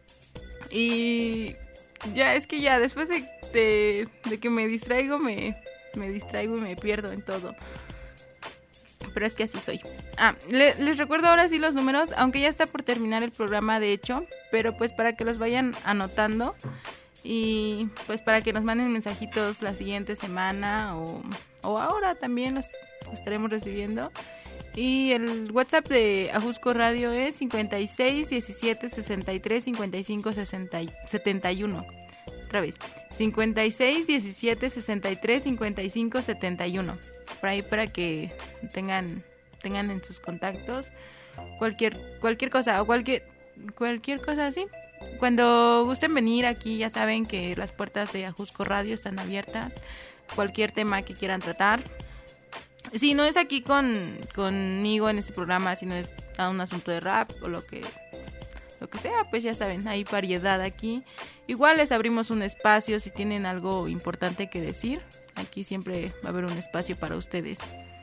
Y ya, es que ya, después de, de, de que me distraigo, me... Me distraigo y me pierdo en todo. Pero es que así soy. Ah, le, les recuerdo ahora sí los números, aunque ya está por terminar el programa de hecho, pero pues para que los vayan anotando. Y pues para que nos manden mensajitos la siguiente semana o, o ahora también los, los estaremos recibiendo. Y el WhatsApp de Ajusco Radio es cincuenta y seis diecisiete sesenta y tres cincuenta y cinco setenta y uno. Otra vez, cincuenta y seis diecisiete sesenta y tres cincuenta y cinco setenta y uno. Por ahí para que tengan tengan en sus contactos cualquier cualquier cosa o cualquier cualquier cosa así. Cuando gusten venir aquí, ya saben que las puertas de Ajusco Radio están abiertas. Cualquier tema que quieran tratar. Si no es aquí con conmigo en este programa, si no es a un asunto de rap o lo que lo que sea, pues ya saben, hay variedad aquí. Igual les abrimos un espacio si tienen algo importante que decir. Aquí siempre va a haber un espacio para ustedes.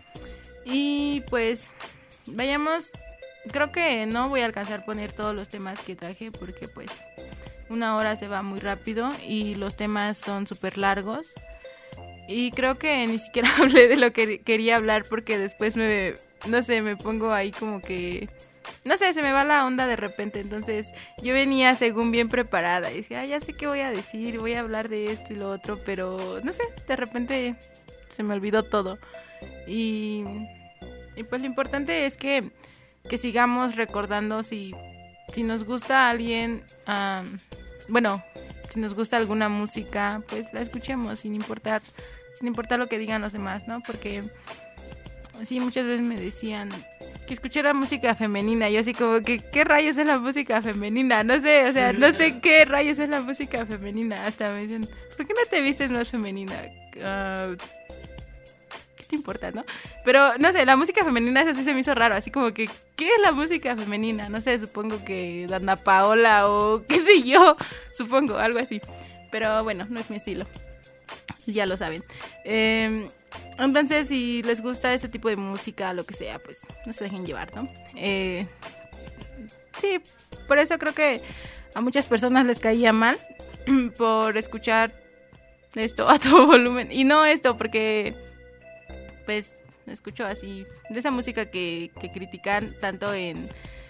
Y pues vayamos. Creo que no voy a alcanzar a poner todos los temas que traje porque pues una hora se va muy rápido y los temas son súper largos. Y creo que ni siquiera hablé de lo que quería hablar porque después me, no sé, me pongo ahí como que, no sé, se me va la onda de repente. Entonces yo venía según bien preparada y decía, ah, ya sé qué voy a decir, voy a hablar de esto y lo otro, pero no sé, de repente se me olvidó todo. Y, y pues lo importante es que que sigamos recordando si, si nos gusta alguien, um, bueno, si nos gusta alguna música, pues la escuchemos sin importar, sin importar lo que digan los demás, ¿no? Porque sí, muchas veces me decían que escuchara música femenina, yo así como que, ¿qué rayos es la música femenina? No sé, o sea, no sé qué rayos es la música femenina, hasta me dicen, ¿por qué no te vistes más femenina? Uh, ¿Qué importa, no? Pero, no sé, la música femenina eso sí se me hizo raro, así como que, ¿qué es la música femenina? No sé, supongo que Dana Paola o qué sé yo, supongo, algo así. Pero bueno, no es mi estilo, ya lo saben. Eh, entonces, si les gusta ese tipo de música, lo que sea, pues no se dejen llevar, ¿no? Eh, sí, por eso creo que a muchas personas les caía mal por escuchar esto a todo volumen. Y no esto, porque pues escucho así de esa música que, que critican tanto en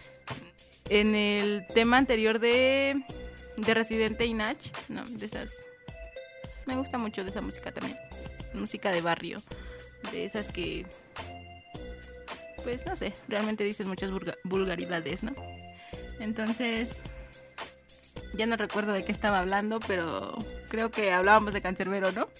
en el tema anterior de de Residente y Nach, no, de esas me gusta mucho de esa música también, música de barrio, de esas que pues no sé, realmente dicen muchas vulga- vulgaridades, ¿no? Entonces ya no recuerdo de qué estaba hablando, pero creo que hablábamos de Cancerbero, ¿no?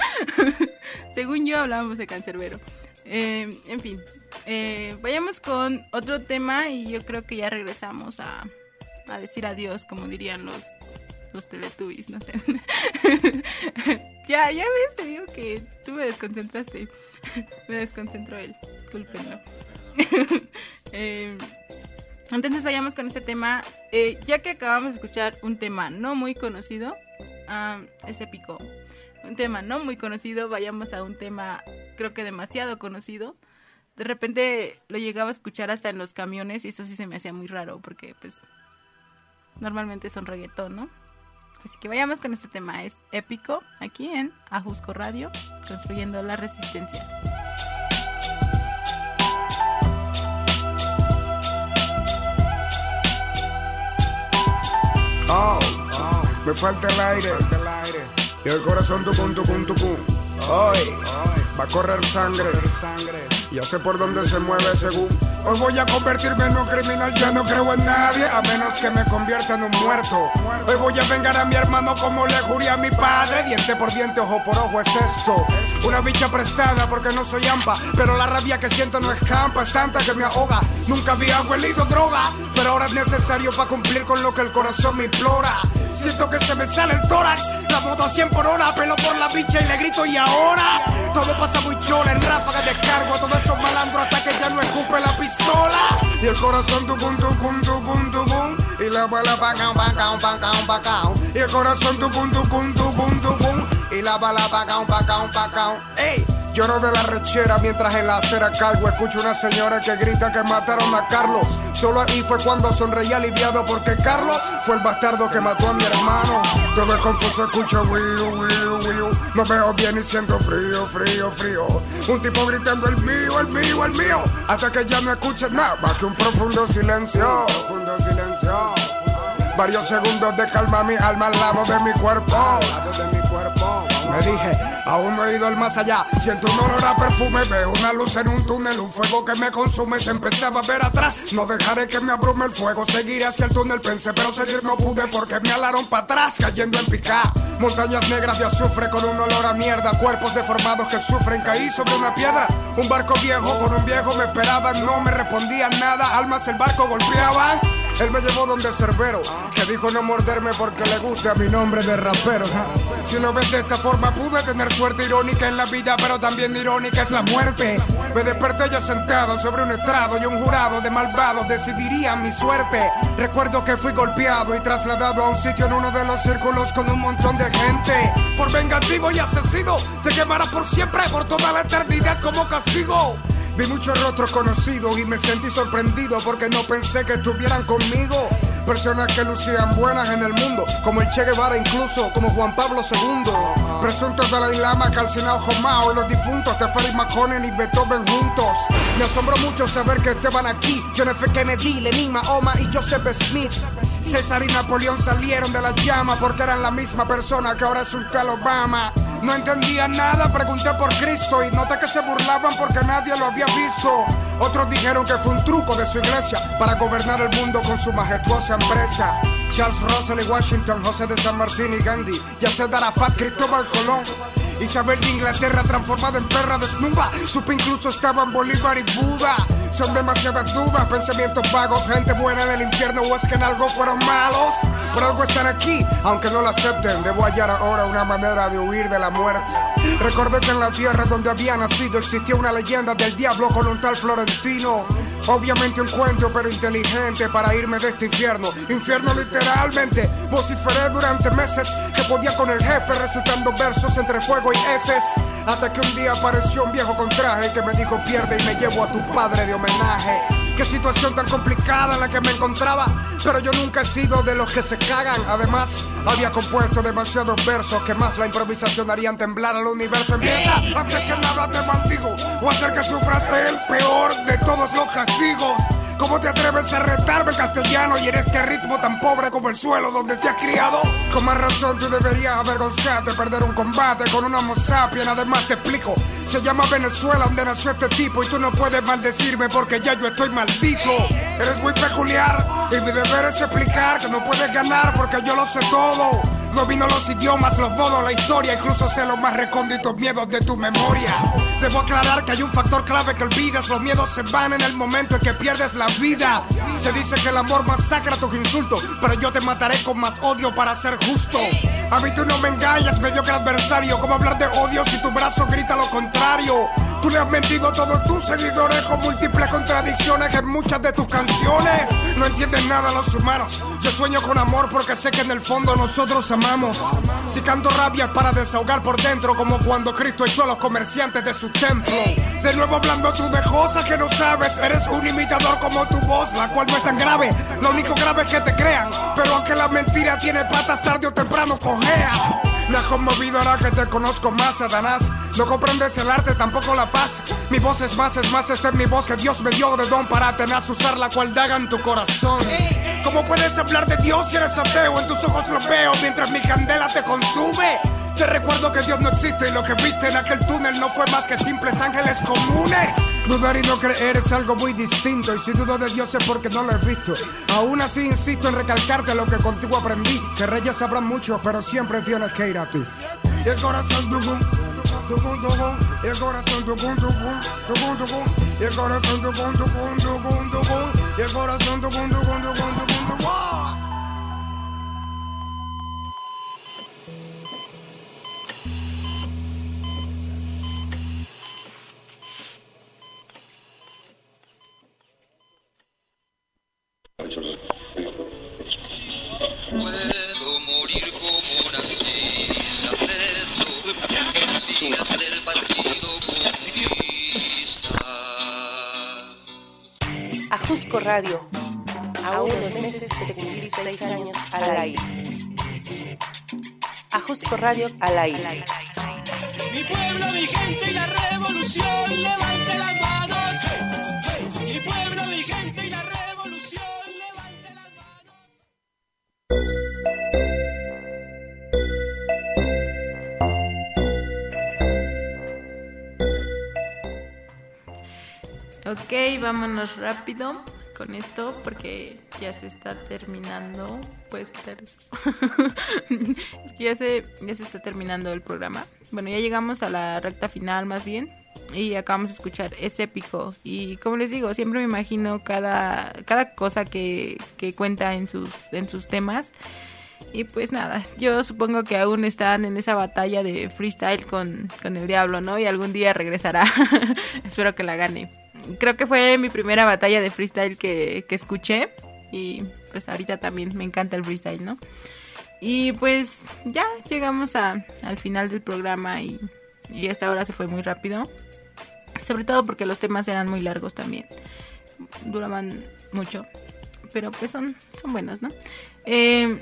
Según yo hablábamos de Cancerbero. Eh, en fin, eh, vayamos con otro tema y yo creo que ya regresamos a, a decir adiós, como dirían los, los Teletubbies, no sé. ya, ya ves, te digo que tú me desconcentraste. Me desconcentró él, discúlpenlo. eh, Entonces vayamos con este tema, eh, ya que acabamos de escuchar un tema no muy conocido, um, es épico, un tema no muy conocido, vayamos a un tema creo que demasiado conocido. De repente lo llegaba a escuchar hasta en los camiones y eso sí se me hacía muy raro porque pues normalmente son reggaetón, ¿no? Así que vayamos con este tema, es épico, aquí en Ajusco Radio, construyendo la resistencia. Oh, oh, me falta el aire, y el corazón tucum, tucum, tucum. Hoy va a correr sangre, ya sé por dónde se mueve según. Hoy voy a convertirme en un criminal, ya no creo en nadie, a menos que me convierta en un muerto. Hoy voy a vengar a mi hermano como le juré a mi padre, diente por diente, ojo por ojo es esto. Una bicha prestada porque no soy ampa, pero la rabia que siento no escampa, es tanta que me ahoga. Nunca había huelido droga, pero ahora es necesario para cumplir con lo que el corazón me implora. Siento que se me sale el tórax, la moto a cien por hora, pelo por la bicha y le grito y ahora. Todo pasa muy chola, en ráfagas descargo a todos esos malandros hasta que ya no escupe la pistola. Y el corazón tucum, tucum, tucum, tucum, y la bala pacao, pacao, pacao, pacao. Y el corazón tucum, tucum, tucum, tucum, y la bala pacao, pacao, pacao. Ey, lloro de la rechera mientras en la acera cargo escucho una señora que grita que mataron a Carlos. Solo ahí fue cuando sonreí aliviado porque Carlos fue el bastardo que mató a mi hermano. Todo es confuso, escucho wiu, wiu, wiu. No veo bien y siento frío, frío, frío. Un tipo gritando el mío, el mío, el mío, hasta que ya no escuches nada más que un profundo silencio, profundo silencio. Varios segundos de calma mi alma al lado de mi cuerpo. Al lado de mi cuerpo. Me dije, aún no he ido al más allá. Siento un olor a perfume, veo una luz en un túnel, un fuego que me consume. Se empezaba a ver atrás, no dejaré que me abrume el fuego. Seguiré hacia el túnel, pensé, pero seguir no pude porque me alaron para atrás, cayendo en picá. Montañas negras de azufre con un olor a mierda, cuerpos deformados que sufren. Caí sobre una piedra, un barco viejo con un viejo me esperaban. No me respondían nada, almas el barco golpeaban. Él me llevó donde Cerbero, que dijo no morderme porque le gusta mi nombre de rapero. Si lo ves de esa forma, pude tener suerte irónica en la vida, pero también irónica es la muerte. Me desperté ya sentado sobre un estrado y un jurado de malvados decidiría mi suerte. Recuerdo que fui golpeado y trasladado a un sitio en uno de los círculos con un montón de gente. Por vengativo y asesino, te quemará por siempre, por toda la eternidad como castigo. Vi muchos rostros conocidos y me sentí sorprendido porque no pensé que estuvieran conmigo. Personas que lucían buenas en el mundo, como el Che Guevara, incluso como Juan Pablo segundo. Presuntos Dalai Lama, calcinado Jomao, y los difuntos Teferi Maconen y Beethoven juntos. Me asombró mucho saber que estaban aquí John F. Kennedy, Lenin, Mahoma y Joseph Smith. César y Napoleón salieron de la llama porque eran la misma persona que ahora es un tal Obama. No entendía nada, pregunté por Cristo y noté que se burlaban porque nadie lo había visto. Otros dijeron que fue un truco de su iglesia para gobernar el mundo con su majestuosa empresa. Charles Russell y Washington, José de San Martín y Gandhi, Yasser Arafat, Cristóbal Colón, Isabel de Inglaterra transformada en perra desnuda. Supe incluso estaban Bolívar y Buda. Son demasiadas dudas, pensamientos vagos, gente buena en el infierno o es que en algo fueron malos. Por algo están aquí, aunque no lo acepten. Debo hallar ahora una manera de huir de la muerte. Recordé que en la tierra donde había nacido existía una leyenda del diablo con un tal Florentino. Obviamente un cuento pero inteligente para irme de este infierno. Infierno literalmente. Vociferé durante meses que podía con el jefe recitando versos entre fuego y heces. Hasta que un día apareció un viejo con traje que me dijo pierde y me llevo a tu padre de homenaje. Qué situación tan complicada en la que me encontraba, pero yo nunca he sido de los que se cagan. Además, había compuesto demasiados versos que más la improvisación harían temblar al universo. Empieza, antes que nada te maldigo, o hacer que sufras el peor de todos los castigos. ¿Cómo te atreves a retarme castellano y en este ritmo tan pobre como el suelo donde te has criado? Con más razón tú deberías avergonzarte, perder un combate con un homo sapien. Además te explico, se llama Venezuela donde nació este tipo y tú no puedes maldecirme porque ya yo estoy maldito. Eres muy peculiar y mi deber es explicar que no puedes ganar porque yo lo sé todo. Domino los idiomas, los modos, la historia, incluso sé los más recónditos miedos de tu memoria. Debo aclarar que hay un factor clave que olvidas, los miedos se van en el momento en que pierdes la vida. Se dice que el amor masacra tus insultos, pero yo te mataré con más odio para ser justo. A mí tú no me engañas, mediocre adversario. ¿Cómo hablar de odio si tu brazo grita lo contrario? Tú le has mentido a todos tus seguidores con múltiples contradicciones en muchas de tus canciones. No entienden nada los humanos. Yo sueño con amor porque sé que en el fondo nosotros amamos. Si canto rabia es para desahogar por dentro, como cuando Cristo echó a los comerciantes de su templo. De nuevo hablando tú de cosas que no sabes. Eres un imitador como tu voz, la cual no es tan grave. Lo único grave es que te crean, pero aunque la mentira tiene patas, tarde o temprano cojea. Me has conmovido ahora que te conozco más, Satanás. No comprendes el arte, tampoco la paz. Mi voz es más, es más, esta es mi voz que Dios me dio de don para tenaz usar la cual daga en tu corazón. ¿Cómo puedes hablar de Dios si eres ateo? En tus ojos lo veo mientras mi candela te consume. Te recuerdo que Dios no existe y lo que viste en aquel túnel no fue más que simples ángeles comunes. Dudar y no creer es algo muy distinto y si dudo de Dios es porque no lo he visto. Aún así insisto en recalcarte lo que contigo aprendí, que reyes sabrán mucho pero siempre tienes que ir a ti. Y el corazón tucum, tucum, tucum, y el corazón tucum, tucum, tucum, tucum, y el corazón tucum, tucum, tucum, tucum, y el corazón tucum, tucum, tucum, tucum, tucum. Puedo morir como nací, saberlo, en las filas del Partido Comunista. Ajusco Radio, a unos meses de cumplir seis años al aire. Ajusco Radio al aire. Mi pueblo, mi gente y la revolución, levante las manos. Mi pueblo, mi gente y la revolución, levante las manos. Ok, vámonos rápido con esto porque ya se está terminando. Puedes quitar eso. ya, se, ya se está terminando el programa. Bueno, ya llegamos a la recta final más bien. Y acabamos de escuchar Es Épico. Y como les digo, siempre me imagino cada, cada cosa que, que cuenta en sus, en sus temas. Y pues nada, yo supongo que aún están en esa batalla de freestyle con, con el diablo, ¿no? Y algún día regresará. Espero que la gane. Creo que fue mi primera batalla de freestyle que, que escuché. Y pues ahorita también me encanta el freestyle, ¿no? Y pues ya llegamos a, al final del programa y, y esta hora se fue muy rápido. Sobre todo porque los temas eran muy largos también. Duraban mucho. Pero pues son, son buenos, ¿no? Eh...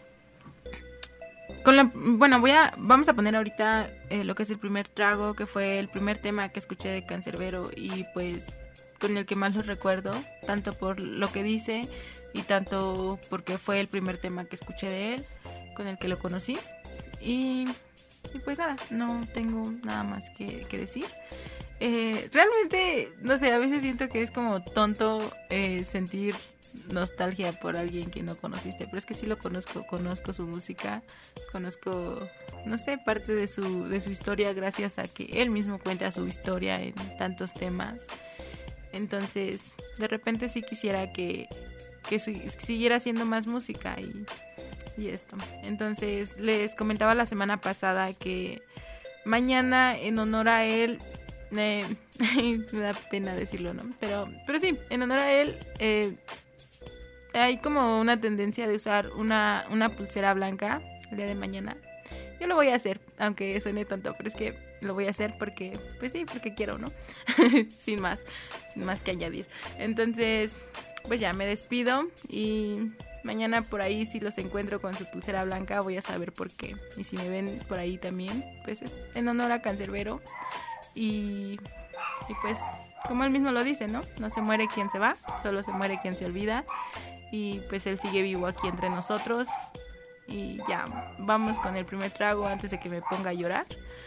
Con la, bueno, voy a vamos a poner ahorita eh, lo que es el primer trago, que fue el primer tema que escuché de Cancerbero y pues con el que más lo recuerdo, tanto por lo que dice y tanto porque fue el primer tema que escuché de él, con el que lo conocí. Y, y pues nada, no tengo nada más que, que decir. Eh, realmente, no sé, a veces siento que es como tonto eh, sentir nostalgia por alguien que no conociste, pero es que sí lo conozco, conozco su música, conozco, no sé, parte de su de su historia gracias a que él mismo cuenta su historia en tantos temas. Entonces, de repente sí quisiera que, que siguiera haciendo más música y, y esto. Entonces, les comentaba la semana pasada que mañana, en honor a él, eh, me da pena decirlo, ¿no? Pero, pero sí, en honor a él, eh, hay como una tendencia de usar una, una pulsera blanca el día de mañana. Yo lo voy a hacer, aunque suene tonto, pero es que lo voy a hacer porque, pues sí, porque quiero, ¿no? sin más, sin más que añadir. Entonces, pues ya me despido y mañana por ahí si los encuentro con su pulsera blanca voy a saber por qué. Y si me ven por ahí también, pues es en honor a Cancerbero. Y, y pues, como él mismo lo dice, ¿no? No se muere quien se va, solo se muere quien se olvida. Y pues él sigue vivo aquí entre nosotros. Y ya, vamos con el primer trago antes de que me ponga a llorar.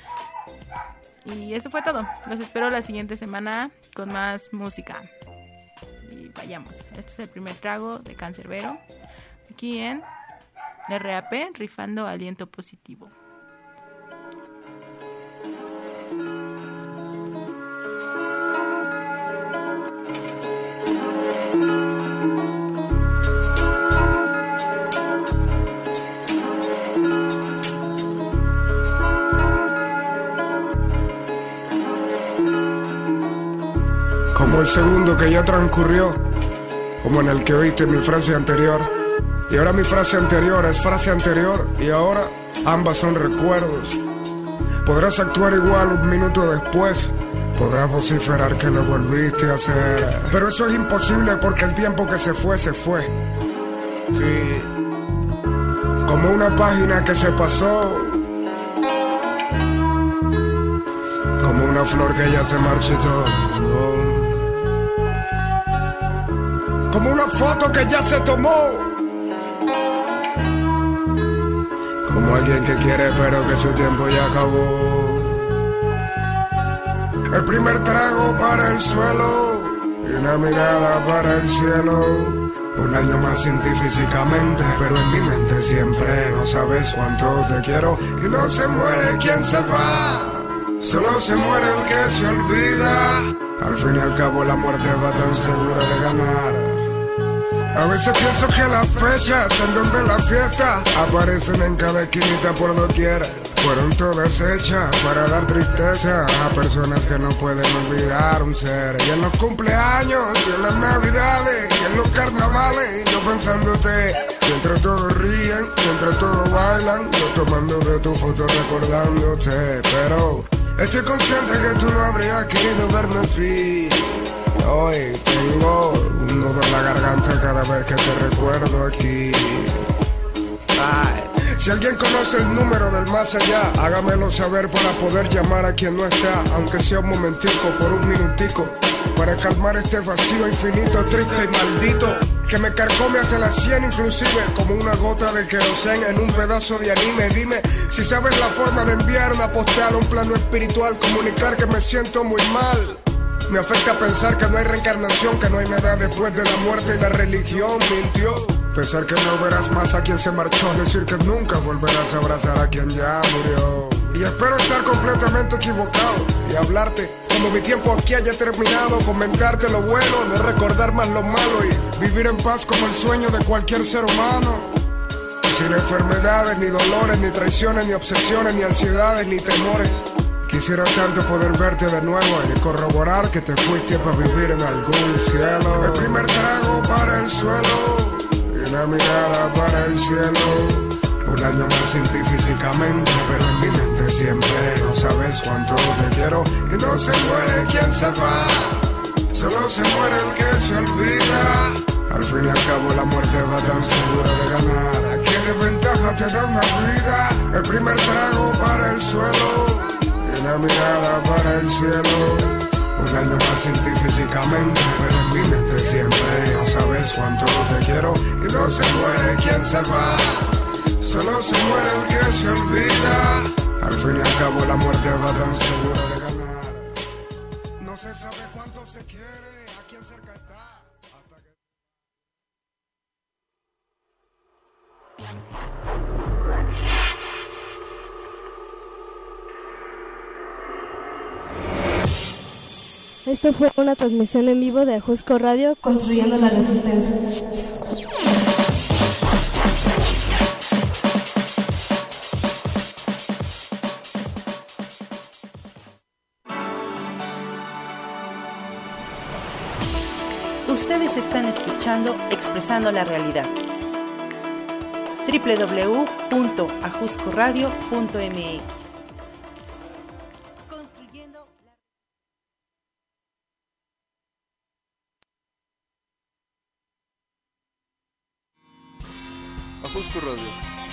Y eso fue todo. Los espero la siguiente semana con más música. Y vayamos. Este es el primer trago de Cancerbero. Aquí en R A P, Rifando Aliento Positivo. Como el segundo que ya transcurrió, como en el que oíste mi frase anterior. Y ahora mi frase anterior es frase anterior y ahora ambas son recuerdos. Podrás actuar igual un minuto después, podrás vociferar que lo volviste a hacer, pero eso es imposible porque el tiempo que se fue, se fue. Sí, como una página que se pasó, como una flor que ya se marchitó, como una foto que ya se tomó, como alguien que quiere pero que su tiempo ya acabó. El primer trago para el suelo y una mirada para el cielo. Un año más sin ti físicamente, pero en mi mente siempre. No sabes cuánto te quiero y no se muere quien se va, solo se muere el que se olvida. Al fin y al cabo la muerte va tan segura de ganar. A veces pienso que las fechas en donde las fiestas aparecen en cada esquinita por doquiera fueron todas hechas para dar tristeza a personas que no pueden olvidar un ser. Y en los cumpleaños, y en las navidades, y en los carnavales, yo pensándote, mientras todos ríen, mientras todos bailan, yo tomando de tu foto recordándote. Pero estoy consciente que tú no habrías querido verme así. Hoy tengo un nudo en la garganta cada vez que te recuerdo aquí. Ay, Si alguien conoce el número del más allá, hágamelo saber para poder llamar a quien no está, aunque sea un momentico, por un minutico, para calmar este vacío infinito, triste y maldito, que me carcome hasta la sien, inclusive como una gota de querosén en un pedazo de anime. Dime si sabes la forma de enviar una postal a un plano espiritual, comunicar que me siento muy mal. Me afecta pensar que no hay reencarnación, que no hay nada después de la muerte y la religión mintió. Pensar que no verás más a quien se marchó, decir que nunca volverás a abrazar a quien ya murió. Y espero estar completamente equivocado y hablarte cuando mi tiempo aquí haya terminado, comentarte lo bueno, no recordar más lo malo y vivir en paz como el sueño de cualquier ser humano. Sin enfermedades, ni dolores, ni traiciones, ni obsesiones, ni ansiedades, ni temores. Quisiera tanto poder verte de nuevo y corroborar que te fuiste para vivir en algún cielo. El primer trago para el suelo y una mirada para el cielo. Un año más sin ti físicamente, pero en mi mente siempre. No sabes cuánto te quiero y no se muere quien se va, solo se muere el que se olvida. Al fin y al cabo la muerte va tan segura de ganar. ¿A qué desventaja te da una vida? El primer trago para el suelo, una mirada para el cielo. Un año más sin ti físicamente, pero en mi mente siempre. No sabes cuánto te quiero y no se muere quien se va, solo se muere el que se olvida. Al fin y al cabo la muerte va tan segura de ganar. No se sabe cuánto se quiere, a quién cerca está. Hasta que... Esto fue una transmisión en vivo de Ajusco Radio, construyendo la resistencia. Ustedes están escuchando Expresando la Realidad. doble u doble u doble u punto ajusco radio punto m x. Ajusco Radio.